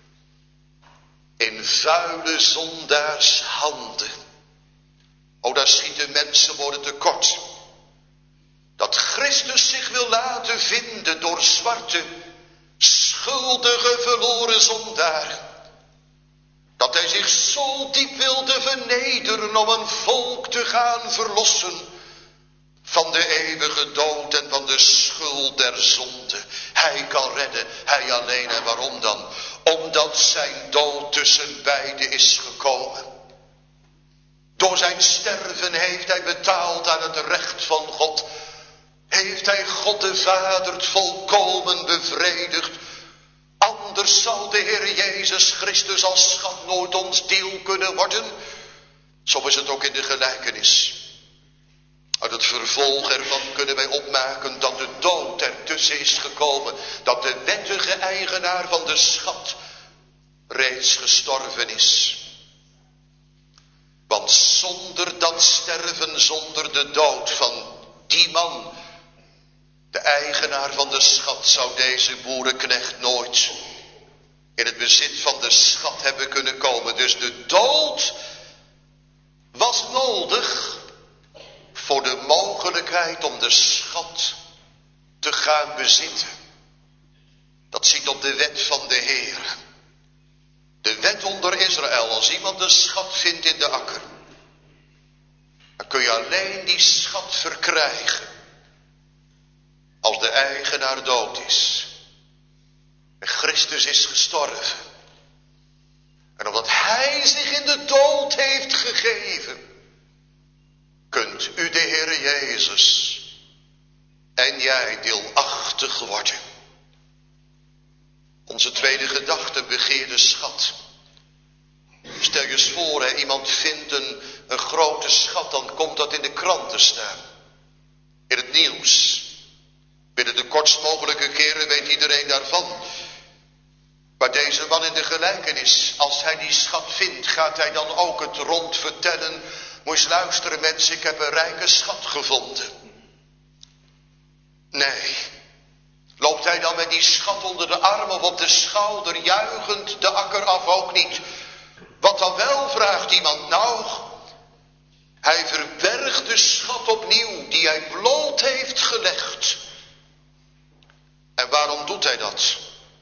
in vuile zondaars handen. Oh, daar schieten mensen worden tekort. Dat Christus zich wil laten vinden door zwarte, schuldige, verloren zondaren. Dat hij zich zo diep wilde vernederen om een volk te gaan verlossen van de eeuwige dood en van de schuld der zonde. Hij kan redden, hij alleen. En waarom dan? Omdat zijn dood tussen beiden is gekomen. Door zijn sterven heeft hij betaald aan het recht van God. Heeft hij God de Vader het volkomen bevredigd. Anders zal de Heer Jezus Christus als schat nooit ons deel kunnen worden. Zo is het ook in de gelijkenis. Uit het vervolg ervan kunnen wij opmaken dat de dood ertussen is gekomen. Dat de wettige eigenaar van de schat reeds gestorven is. Want zonder dat sterven, zonder de dood van die man, de eigenaar van de schat, zou deze boerenknecht nooit in het bezit van de schat hebben kunnen komen. Dus de dood was nodig voor de mogelijkheid om de schat te gaan bezitten. Dat ziet op de wet van de Heer. De wet onder Israël, als iemand een schat vindt in de akker, dan kun je alleen die schat verkrijgen als de eigenaar dood is. En Christus is gestorven. En omdat hij zich in de dood heeft gegeven, kunt u de Heer Jezus en jij deelachtig worden. Onze tweede gedachte, begeerde schat. Stel je eens voor, hè, iemand vindt een grote schat, dan komt dat in de kranten staan. In het nieuws. Binnen de kortst mogelijke keren weet iedereen daarvan. Maar deze man in de gelijkenis, als hij die schat vindt, gaat hij dan ook het rond vertellen. Moet je eens luisteren mensen, ik heb een rijke schat gevonden. Nee. Loopt Loopt hij dan met die schat onder de arm of op de schouder, juichend de akker af? Ook niet. Wat dan wel, vraagt iemand. Nou, hij verbergt de schat opnieuw, die hij bloot heeft gelegd. En waarom doet hij dat?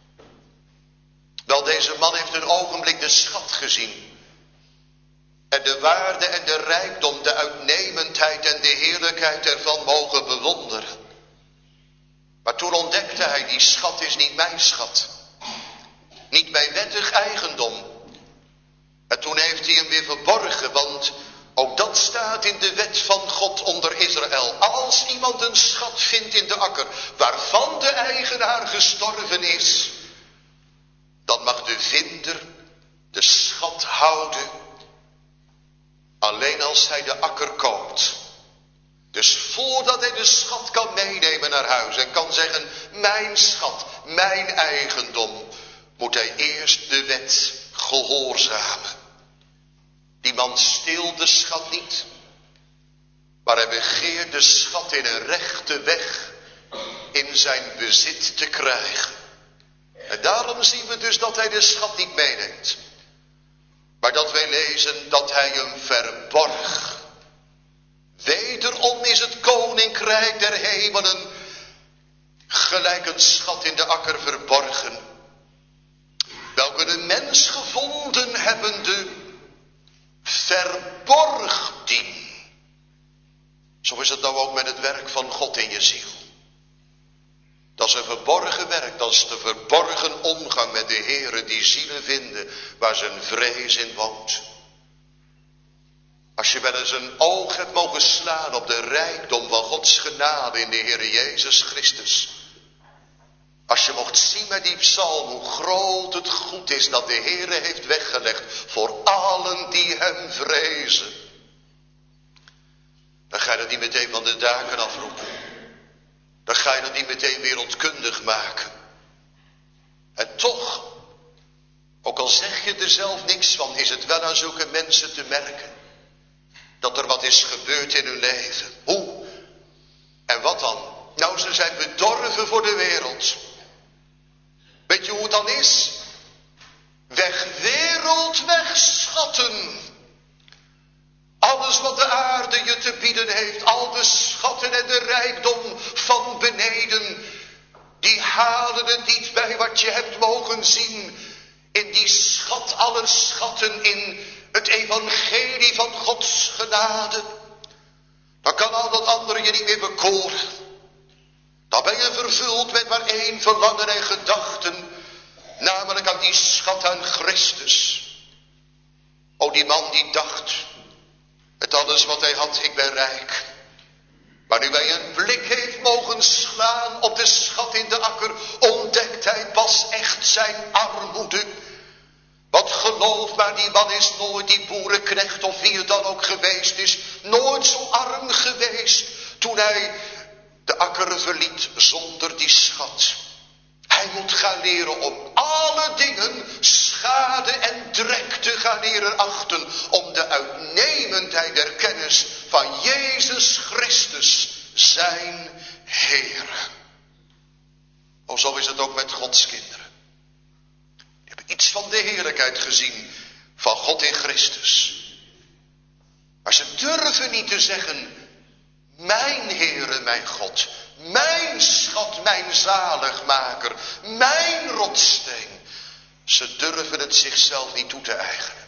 Wel, deze man heeft een ogenblik de schat gezien. En de waarde en de rijkdom, de uitnemendheid en de heerlijkheid ervan mogen bewonderen. Maar toen ontdekte hij, die schat is niet mijn schat. Niet mijn wettig eigendom. En toen heeft hij hem weer verborgen, want ook dat staat in de wet van God onder Israël. Als iemand een schat vindt in de akker, waarvan de eigenaar gestorven is, dan mag de vinder de schat houden, alleen als hij de akker koopt. Dus voordat hij de schat kan meenemen naar huis en kan zeggen, mijn schat, mijn eigendom, moet hij eerst de wet gehoorzamen. Die man steelt de schat niet, maar hij begeert de schat in een rechte weg in zijn bezit te krijgen. En daarom zien we dus dat hij de schat niet meeneemt, maar dat wij lezen dat hij hem verborg. Wederom is het koninkrijk der hemelen gelijk een schat in de akker verborgen, welke de mens gevonden hebbende verborg dien. Zo is het nou ook met het werk van God in je ziel. Dat is een verborgen werk, dat is de verborgen omgang met de Heere die zielen vinden waar zijn vrees in woont. Als je wel eens een oog hebt mogen slaan op de rijkdom van Gods genade in de Heere Jezus Christus. Als je mocht zien met die psalm hoe groot het goed is dat de Heere heeft weggelegd voor allen die hem vrezen. Dan ga je dat niet meteen van de daken afroepen. Dan ga je dat niet meteen wereldkundig maken. En toch, ook al zeg je er zelf niks van, is het wel aan zulke mensen te merken dat er wat is gebeurd in hun leven. Hoe? En wat dan? Nou, ze zijn bedorven voor de wereld. Weet je hoe het dan is? Weg wereld, weg schatten. Alles wat de aarde je te bieden heeft, al de schatten en de rijkdom van beneden, die halen het niet bij wat je hebt mogen zien in die schat aller schatten, in het evangelie van Gods genade. Dan kan al dat andere je niet meer bekoren. Dan ben je vervuld met maar één verlangen en gedachten, namelijk aan die schat aan Christus. O, die man die dacht, met alles wat hij had, ik ben rijk. Maar nu hij een blik heeft mogen slaan op de schat in de akker, ontdekt hij pas echt zijn armoede. Want geloof maar, die man is nooit, die boerenknecht of wie het dan ook geweest is, nooit zo arm geweest toen hij de akker verliet zonder die schat. Hij moet gaan leren om alle dingen schade en drek te gaan leren achten, om de uitnemendheid der kennis van Jezus Christus, zijn Heer. O, zo is het ook met Gods kinderen. Die hebben iets van de heerlijkheid gezien van God in Christus. Maar ze durven niet te zeggen, mijn Heere, mijn God, mijn schat, mijn zaligmaker, mijn rotssteen. Ze durven het zichzelf niet toe te eigenen.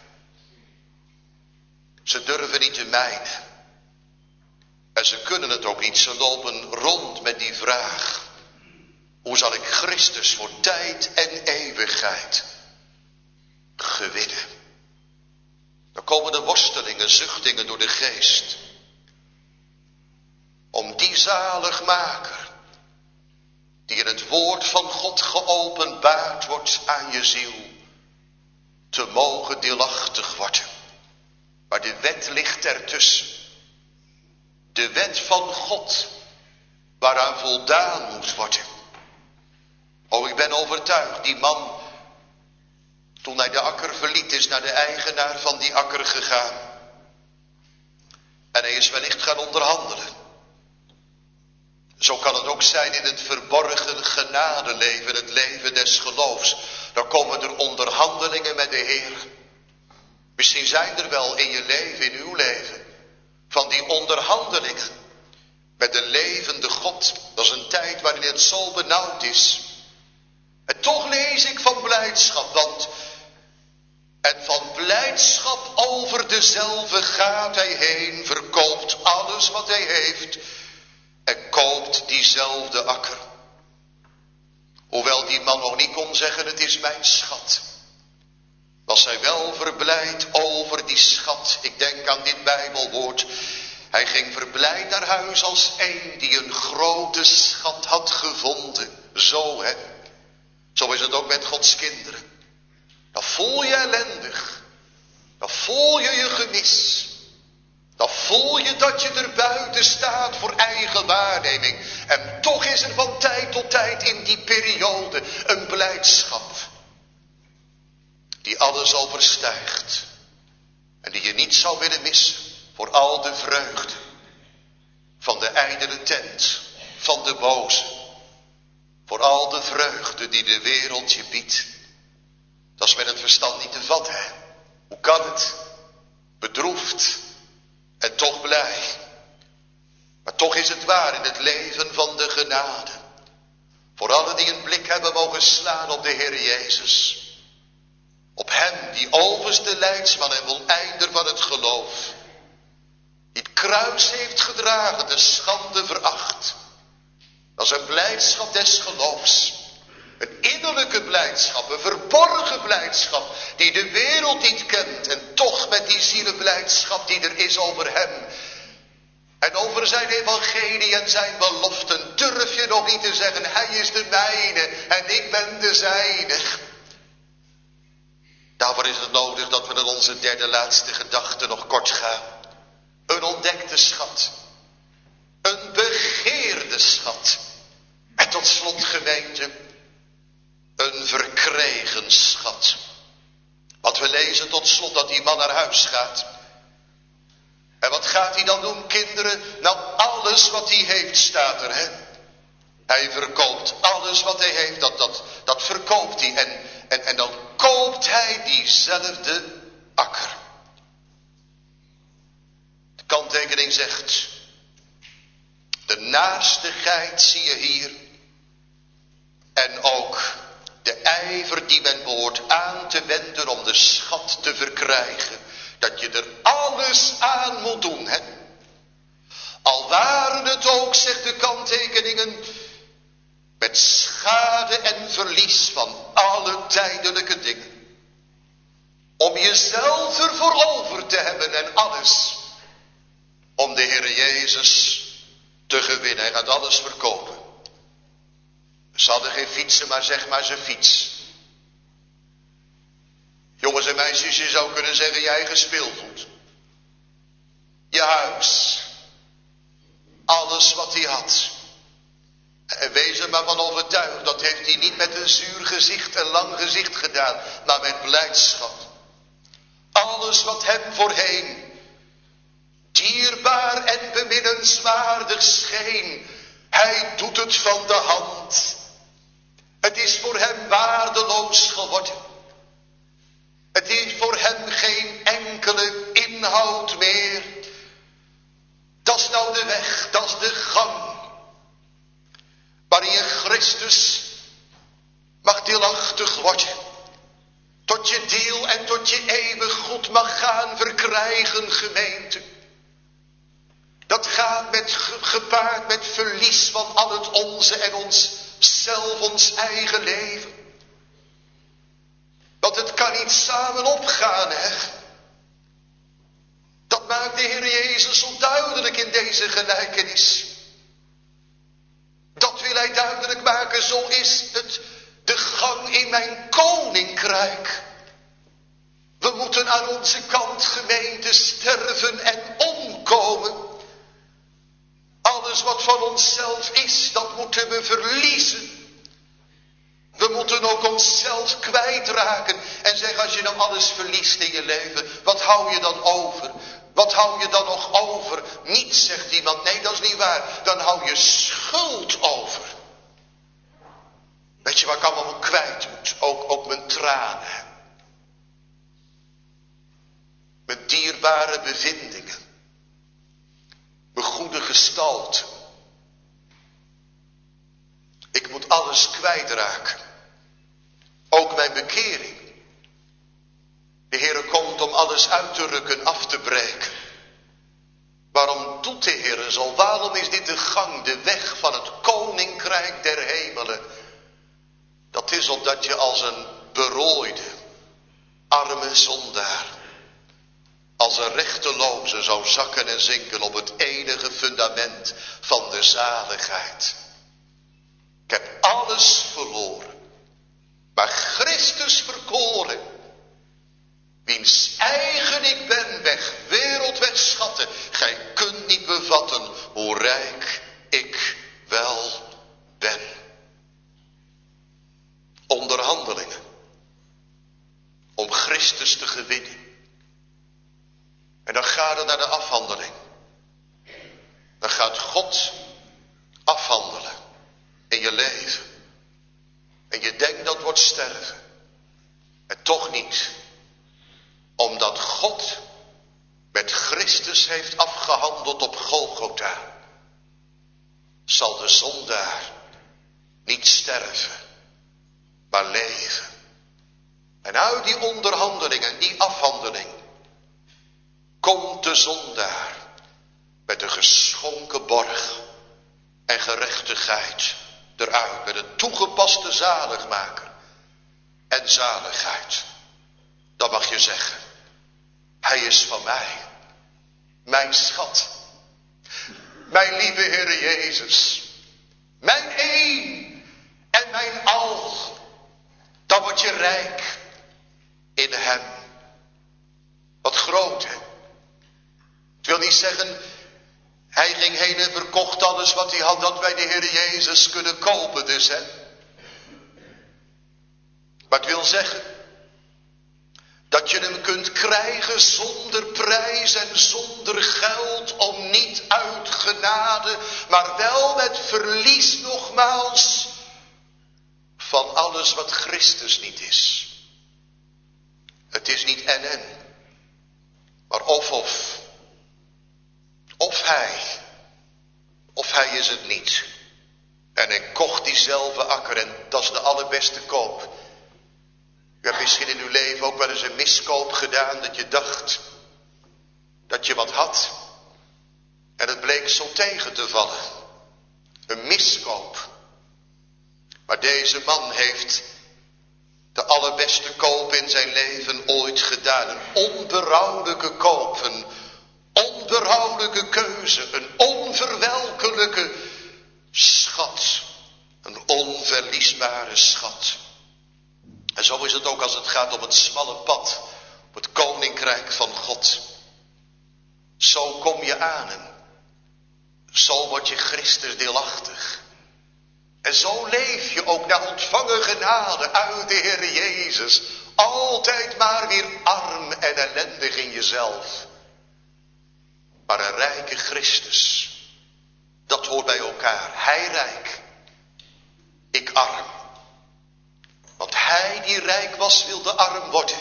Ze durven niet te mijnen. En ze kunnen het ook niet. Ze lopen rond met die vraag: hoe zal ik Christus voor tijd en eeuwigheid gewinnen? Dan komen de worstelingen, zuchtingen door de geest. Om die zaligmaker, die in het woord van God geopenbaard wordt aan je ziel, te mogen deelachtig worden. Maar de wet ligt ertussen. De wet van God, waaraan voldaan moet worden. Oh, ik ben overtuigd, die man, toen hij de akker verliet, is naar de eigenaar van die akker gegaan. En hij is wellicht gaan onderhandelen. Zo kan het ook zijn in het verborgen genadeleven, het leven des geloofs. Dan komen er onderhandelingen met de Heer. Misschien zijn er wel in je leven, in uw leven, van die onderhandelingen met de levende God. Dat is een tijd waarin het zo benauwd is. En toch lees ik van blijdschap, want en van blijdschap over dezelfde gaat hij heen, verkoopt alles wat hij heeft en koopt diezelfde akker. Hoewel die man nog niet kon zeggen, het is mijn schat, was hij wel verblijd over die schat. Ik denk aan dit Bijbelwoord. Hij ging verblijd naar huis als een die een grote schat had gevonden. Zo, hè. Zo is het ook met Gods kinderen. Dan voel je ellendig. Dan voel je je gemis. Dan voel je dat je er buiten staat voor eigen waarneming. En toch is er van tijd tot tijd in die periode een blijdschap die alles overstijgt. En die je niet zou willen missen voor al de vreugde van de ijdele tent, van de boze. Voor al de vreugde die de wereld je biedt. Dat is met het verstand niet te vatten, hè? Hoe kan het? Bedroefd en toch blij. Maar toch is het waar in het leven van de genade. Voor allen die een blik hebben mogen slaan op de Heer Jezus. Op hem, die overste leidsman en voleinder van het geloof. Die het kruis heeft gedragen, de schande veracht. Dat is een blijdschap des geloofs. Een innerlijke blijdschap, een verborgen blijdschap die de wereld niet kent. En toch met die zielenblijdschap die er is over hem. En over zijn evangelie en zijn beloften durf je nog niet te zeggen, hij is de mijne en ik ben de zijne. Daarvoor is het nodig dat we naar onze derde laatste gedachte nog kort gaan. Een ontdekte schat. Een begeerde schat. En tot slot gemeente, een verkregen schat. Want we lezen tot slot dat die man naar huis gaat. En wat gaat hij dan doen, kinderen? Nou, alles wat hij heeft staat er, hè. Hij verkoopt alles wat hij heeft, dat verkoopt hij. En dan koopt hij diezelfde akker. De kanttekening zegt, de naarstigheid zie je hier. En ook de ijver die men behoort aan te wenden om de schat te verkrijgen. Dat je er alles aan moet doen, hè. Al waren het ook, zegt de kanttekeningen, met schade en verlies van alle tijdelijke dingen. Om jezelf ervoor over te hebben en alles. Om de Heer Jezus te gewinnen. Hij gaat alles verkopen. Ze hadden geen fietsen, maar zeg maar zijn fiets. Jongens en meisjes, je zou kunnen zeggen je eigen speelgoed. Je huis. Alles wat hij had. En wees er maar van overtuigd, dat heeft hij niet met een zuur gezicht en lang gezicht gedaan, maar met blijdschap. Alles wat hem voorheen dierbaar en beminnenswaardig scheen, hij doet het van de hand. Het is voor hem waardeloos geworden. Het heeft voor hem geen enkele inhoud meer. Dat is nou de weg, dat is de gang. Waarin je Christus mag deelachtig worden. Tot je deel en tot je eeuwig goed mag gaan verkrijgen, gemeente. Dat gaat gepaard met verlies van al het onze en onszelf, ons eigen leven. Want het kan niet samen opgaan, hè. Dat maakt de Heer Jezus zo duidelijk in deze gelijkenis. Dat wil hij duidelijk maken, zo is het de gang in mijn koninkrijk. We moeten aan onze kant, gemeente, sterven en omkomen. Alles wat van onszelf is, dat moeten we verliezen. We moeten ook onszelf kwijtraken. En zeg, als je nou alles verliest in je leven, wat hou je dan over? Wat hou je dan nog over? Niets, zegt iemand. Nee, dat is niet waar. Dan hou je schuld over. Weet je waar ik allemaal kwijt moet? Ook mijn tranen. Mijn dierbare bevindingen. Mijn goede gestalte. Ik moet alles kwijtraken. Ook mijn bekering. De Heere komt om alles uit te rukken, af te breken. Waarom doet de Heere zo? Waarom is dit de gang, de weg van het koninkrijk der hemelen? Dat is omdat je als een berooide, arme zondaar, als een rechteloze zou zakken en zinken op het enige fundament van de zaligheid. Ik heb alles verloren, maar Christus verkoren. Wiens eigen ik ben, weg wereldweg schatten. Gij kunt niet bevatten hoe rijk ik wel ben. Onderhandelingen om Christus te gewinnen. En dan gaat het naar de afhandeling. Dan gaat God afhandelen in je leven. En je denkt dat wordt sterven. En toch niet. Omdat God met Christus heeft afgehandeld op Golgotha. Zal de zondaar niet sterven, maar leven. En uit die onderhandelingen, die afhandeling, komt de zondaar met een geschonken borg en gerechtigheid eruit. Met een toegepaste zaligmaker en zaligheid. Dan mag je zeggen, hij is van mij, mijn schat, mijn lieve Heere Jezus, mijn één en mijn al. Dan word je rijk in hem. Wat groot, hè? Het wil niet zeggen, hij ging heen en verkocht alles wat hij had, dat wij de Heere Jezus kunnen kopen dus, hè. Maar het wil zeggen dat je hem kunt krijgen zonder prijs en zonder geld, om niet uit genade, maar wel met verlies nogmaals van alles wat Christus niet is. Het is niet en, maar of. Of hij is het niet. En ik kocht diezelfde akker en dat is de allerbeste koop. U hebt misschien in uw leven ook wel eens een miskoop gedaan, dat je dacht dat je wat had. En het bleek zo tegen te vallen. Een miskoop. Maar deze man heeft de allerbeste koop in zijn leven ooit gedaan. Een onberouwelijke koop, een onberouwelijke keuze, een onverwelkelijke schat. Een onverliesbare schat. En zo is het ook als het gaat om het smalle pad, op het koninkrijk van God. Zo kom je aan hem. Zo word je Christus deelachtig. En zo leef je ook naar ontvangen genade uit de Heer Jezus. Altijd maar weer arm en ellendig in jezelf. Maar een rijke Christus, dat hoort bij elkaar. Hij rijk, ik arm. Want hij die rijk was, wilde arm worden.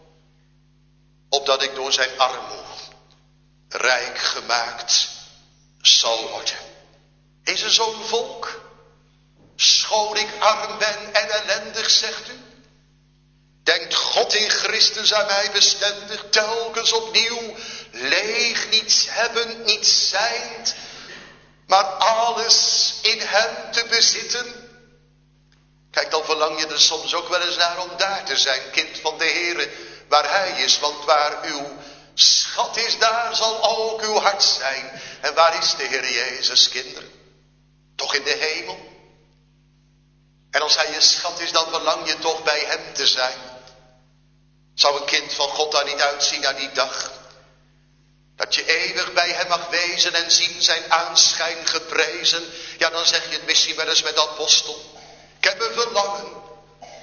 Opdat ik door zijn armoede rijk gemaakt zal worden. Is er zo'n volk? Schoon ik arm ben en ellendig, zegt u? Denkt God in Christus aan mij bestendig, telkens opnieuw, leeg, niets hebbend, niets zijnd, maar alles in hem te bezitten? Kijk, dan verlang je er soms ook wel eens naar om daar te zijn, kind van de Heere, waar hij is. Want waar uw schat is, daar zal ook uw hart zijn. En waar is de Heer Jezus, kinderen? Toch in de hemel? En als hij je schat is, dan verlang je toch bij hem te zijn. Zou een kind van God daar niet uitzien naar die dag? Dat je eeuwig bij hem mag wezen en zien zijn aanschijn geprezen. Ja, dan zeg je het misschien wel eens met de apostel. Ik heb een verlangen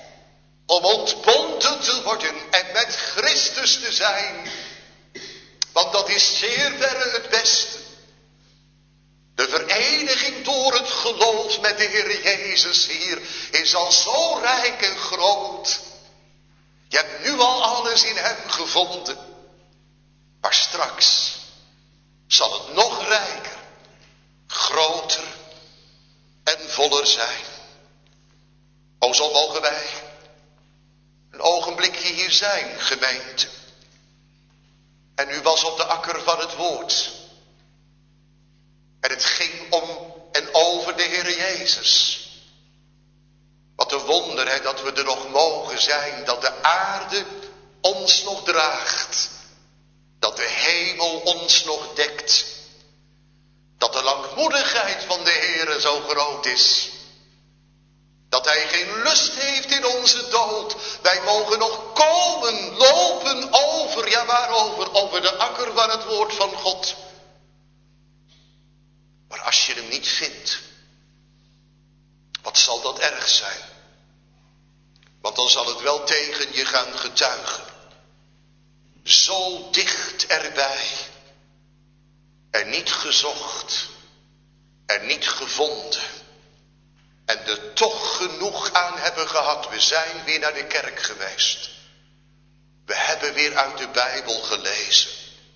om ontbonden te worden en met Christus te zijn. Want dat is zeer verre het beste. De vereniging door het geloof met de Heer Jezus hier is al zo rijk en groot. Je hebt nu al alles in hem gevonden. Maar straks zal het nog rijker, groter en voller zijn. O, zo mogen wij een ogenblikje hier zijn, gemeente. En u was op de akker van het woord. En het ging om en over de Heer Jezus. Wat een wonder, hè, dat we er nog mogen zijn. Dat de aarde ons nog draagt. Dat de hemel ons nog dekt. Dat de langmoedigheid van de Heer zo groot is. Dat hij geen lust heeft in onze dood. Wij mogen nog komen, lopen over. Ja, waarover? Over de akker van het woord van God. Maar als je hem niet vindt, wat zal dat erg zijn? Want dan zal het wel tegen je gaan getuigen. Zo dicht erbij. Er niet gezocht. Er niet gevonden. En er toch genoeg aan hebben gehad. We zijn weer naar de kerk geweest. We hebben weer uit de Bijbel gelezen.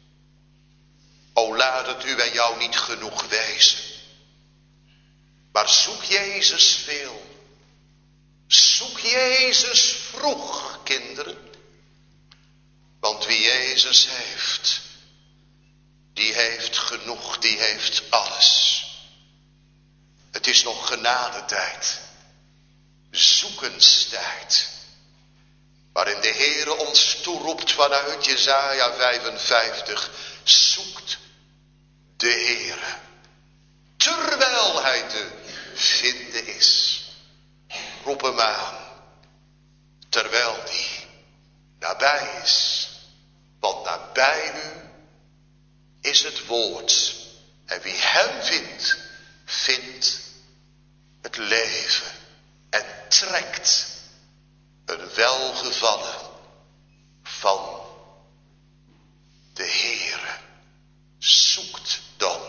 O, laat het u en jou niet genoeg wezen. Maar zoek Jezus veel. Zoek Jezus vroeg, kinderen. Want wie Jezus heeft, die heeft genoeg, die heeft alles. Het is nog genadetijd, zoekenstijd, waarin de Heere ons toeroept vanuit Jesaja 55, zoekt de Heere, terwijl hij te vinden is. Roep hem aan, terwijl die nabij is, want nabij u is het woord. En wie hem vindt, vindt het leven en trekt een welgevallen van de Heere. Zoekt dan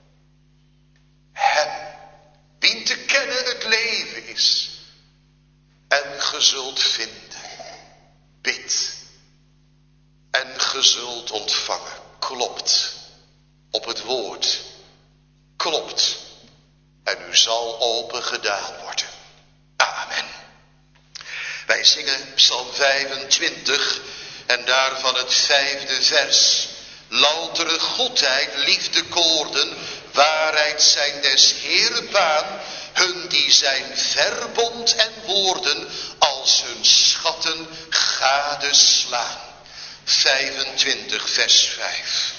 hem, wien te kennen het leven is, en ge zult vinden. Bid en ge zult ontvangen. Klopt op het woord. Klopt. En u zal open gedaan worden. Amen. Wij zingen Psalm 25 en daarvan het 5e vers. Loutere goedheid, liefdekoorden, waarheid zijn des Heeren baan, hun die zijn verbond en woorden als hun schatten gadeslaan. 25 vers 5.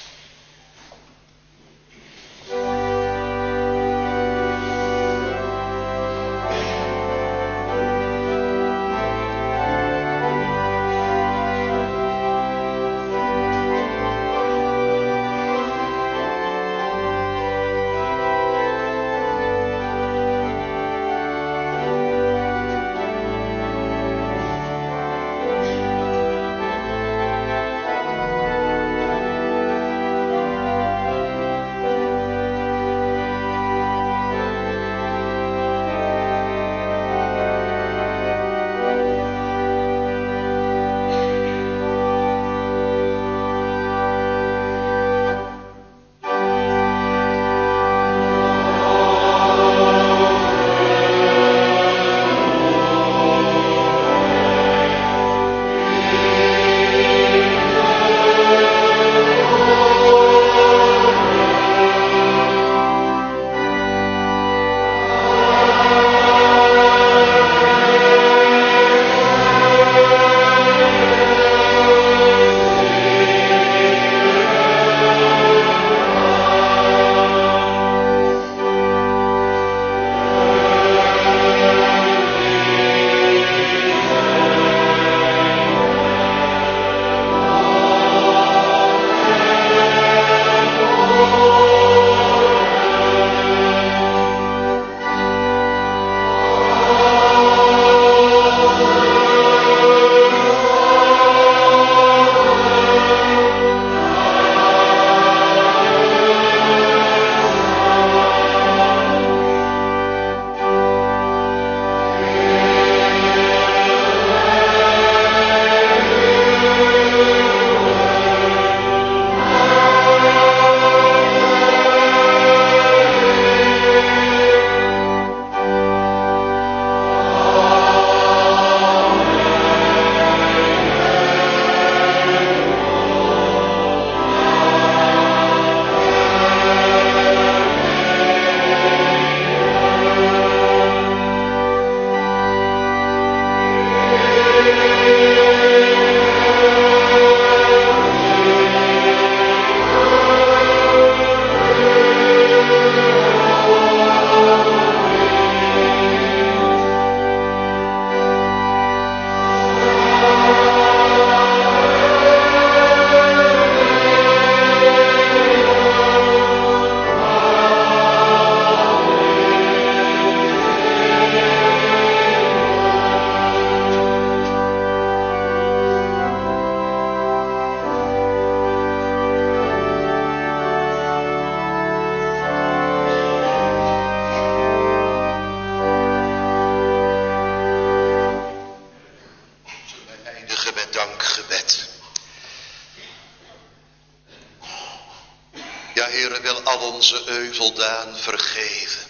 al onze euveldaan vergeven.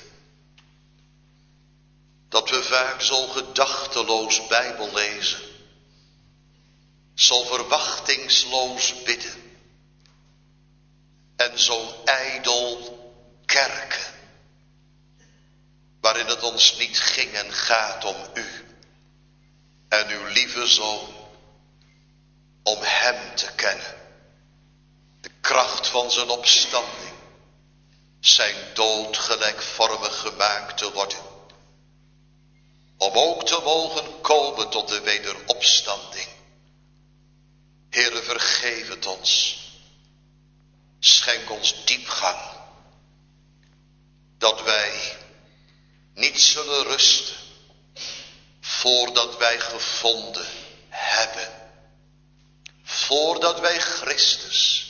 Dat we vaak zo gedachteloos Bijbel lezen, zo verwachtingsloos bidden en zo ijdel kerken, waarin het ons niet ging en gaat om u en uw lieve Zoon, om hem te kennen, de kracht van zijn opstanding, zijn dood gelijkvormig gemaakt te worden, om ook te mogen komen tot de wederopstanding. Heere, vergeef het ons, schenk ons diepgang, dat wij niet zullen rusten voordat wij gevonden hebben, voordat wij Christus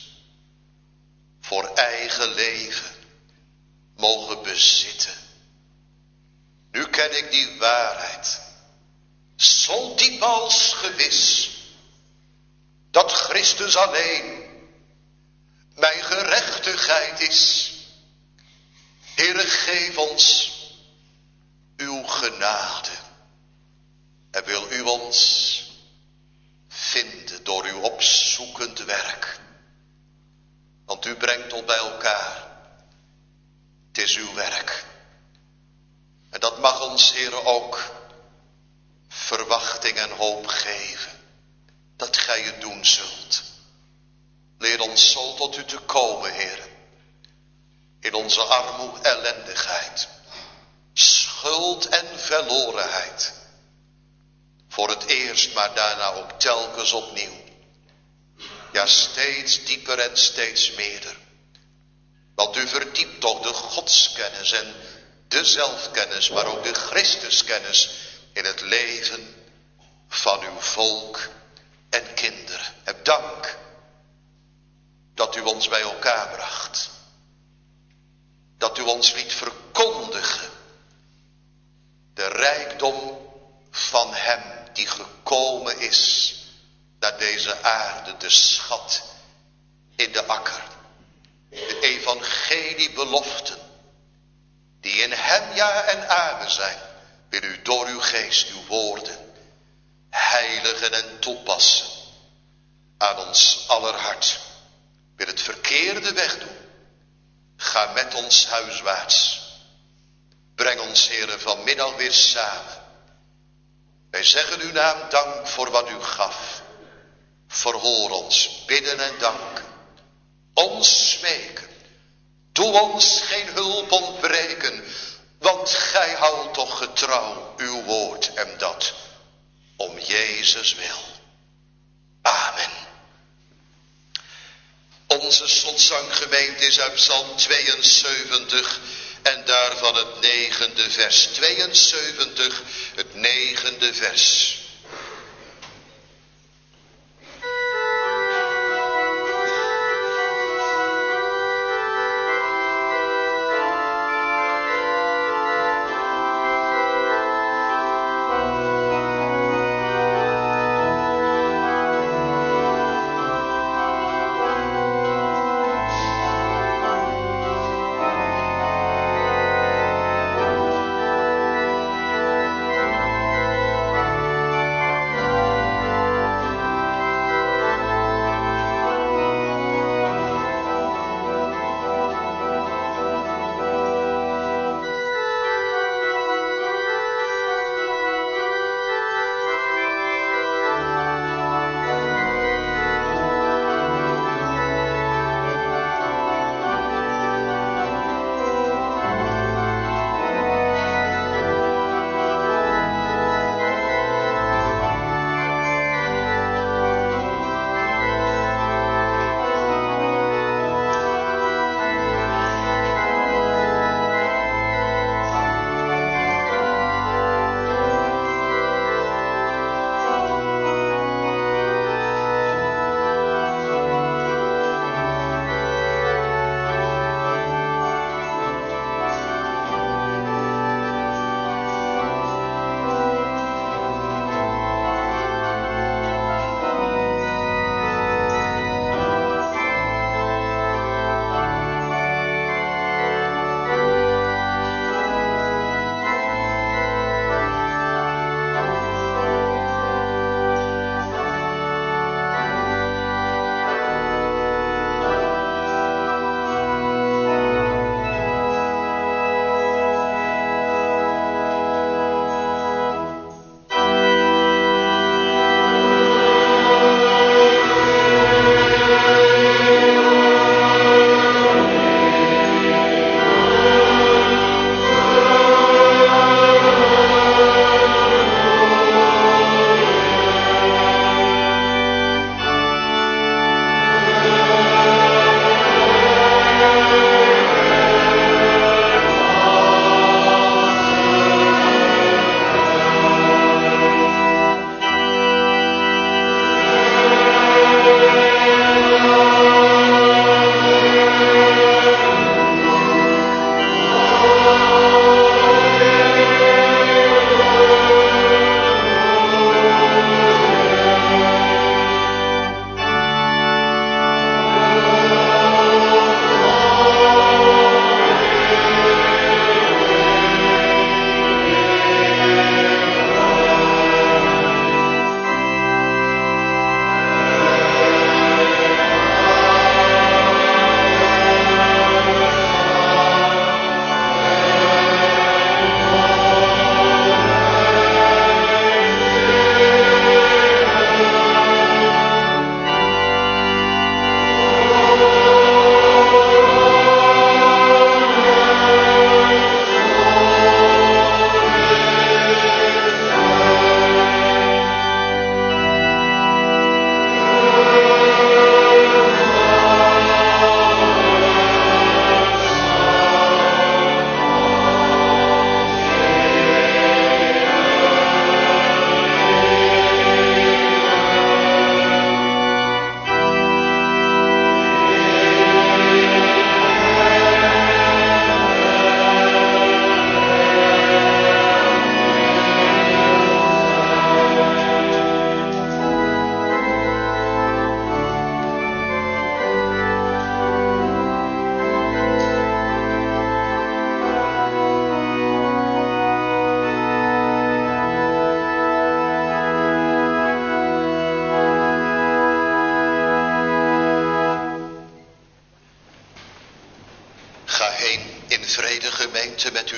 voor eigen leven mogen bezitten. Nu ken ik die waarheid zo diep als gewis, dat Christus alleen mijn gerechtigheid is. Heere, geef ons uw genade en wil u ons vinden door uw opzoekend werk. Want u brengt ons bij elkaar. Het is uw werk. En dat mag ons, Heere, ook verwachting en hoop geven, dat gij het doen zult. Leer ons zo tot u te komen, Heere, in onze armoede, ellendigheid, schuld en verlorenheid. Voor het eerst, maar daarna ook telkens opnieuw. Ja, steeds dieper en steeds meerder. Want u verdiept toch de godskennis en de zelfkennis, maar ook de Christuskennis in het leven van uw volk en kinderen. Heb dank dat u ons bij elkaar bracht. Dat u ons liet verkondigen de rijkdom van hem die gekomen is naar deze aarde, de schat in de akker. De evangeliebeloften die in hem ja en amen zijn, wil u door uw geest, uw woorden, heiligen en toepassen aan ons aller hart. Wil het verkeerde wegdoen. Ga met ons huiswaarts. Breng ons, Heere, vanmiddag weer samen. Wij zeggen uw naam dank voor wat u gaf. Verhoor ons bidden en danken. Ons smeken. Doe ons geen hulp ontbreken. Want gij houdt toch getrouw uw woord en dat om Jezus wil. Amen. Onze slotzanggemeente is uit Psalm 72 en daarvan het 9e vers. 72, het 9e vers.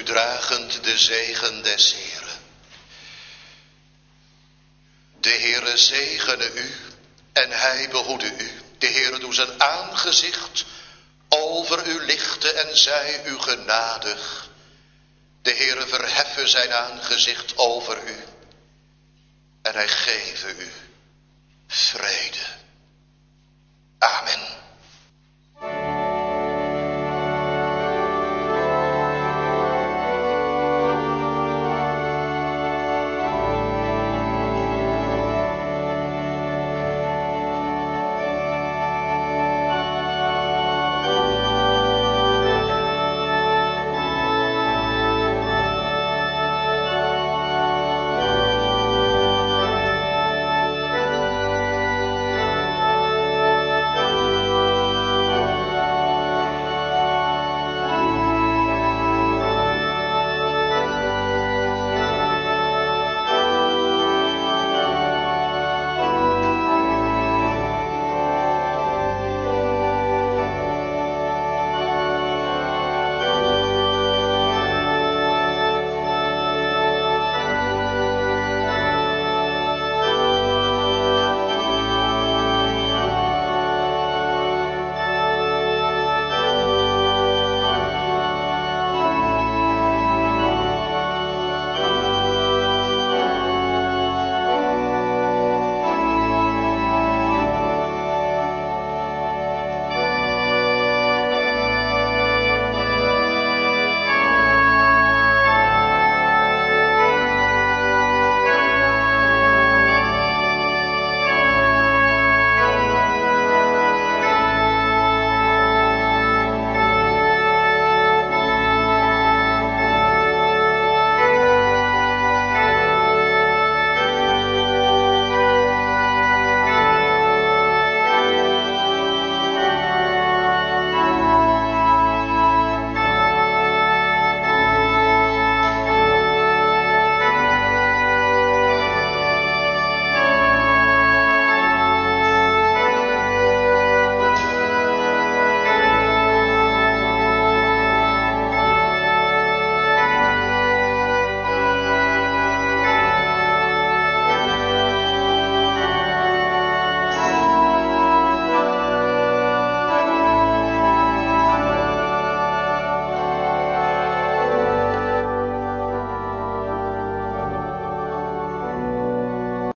u dragend de zegen des Heeren. De Heere zegene u en hij behoede u. De Heere doe zijn aangezicht over u lichten en zij u genadig. De Heere verheffen zijn aangezicht over u en hij geven u vrede. Amen.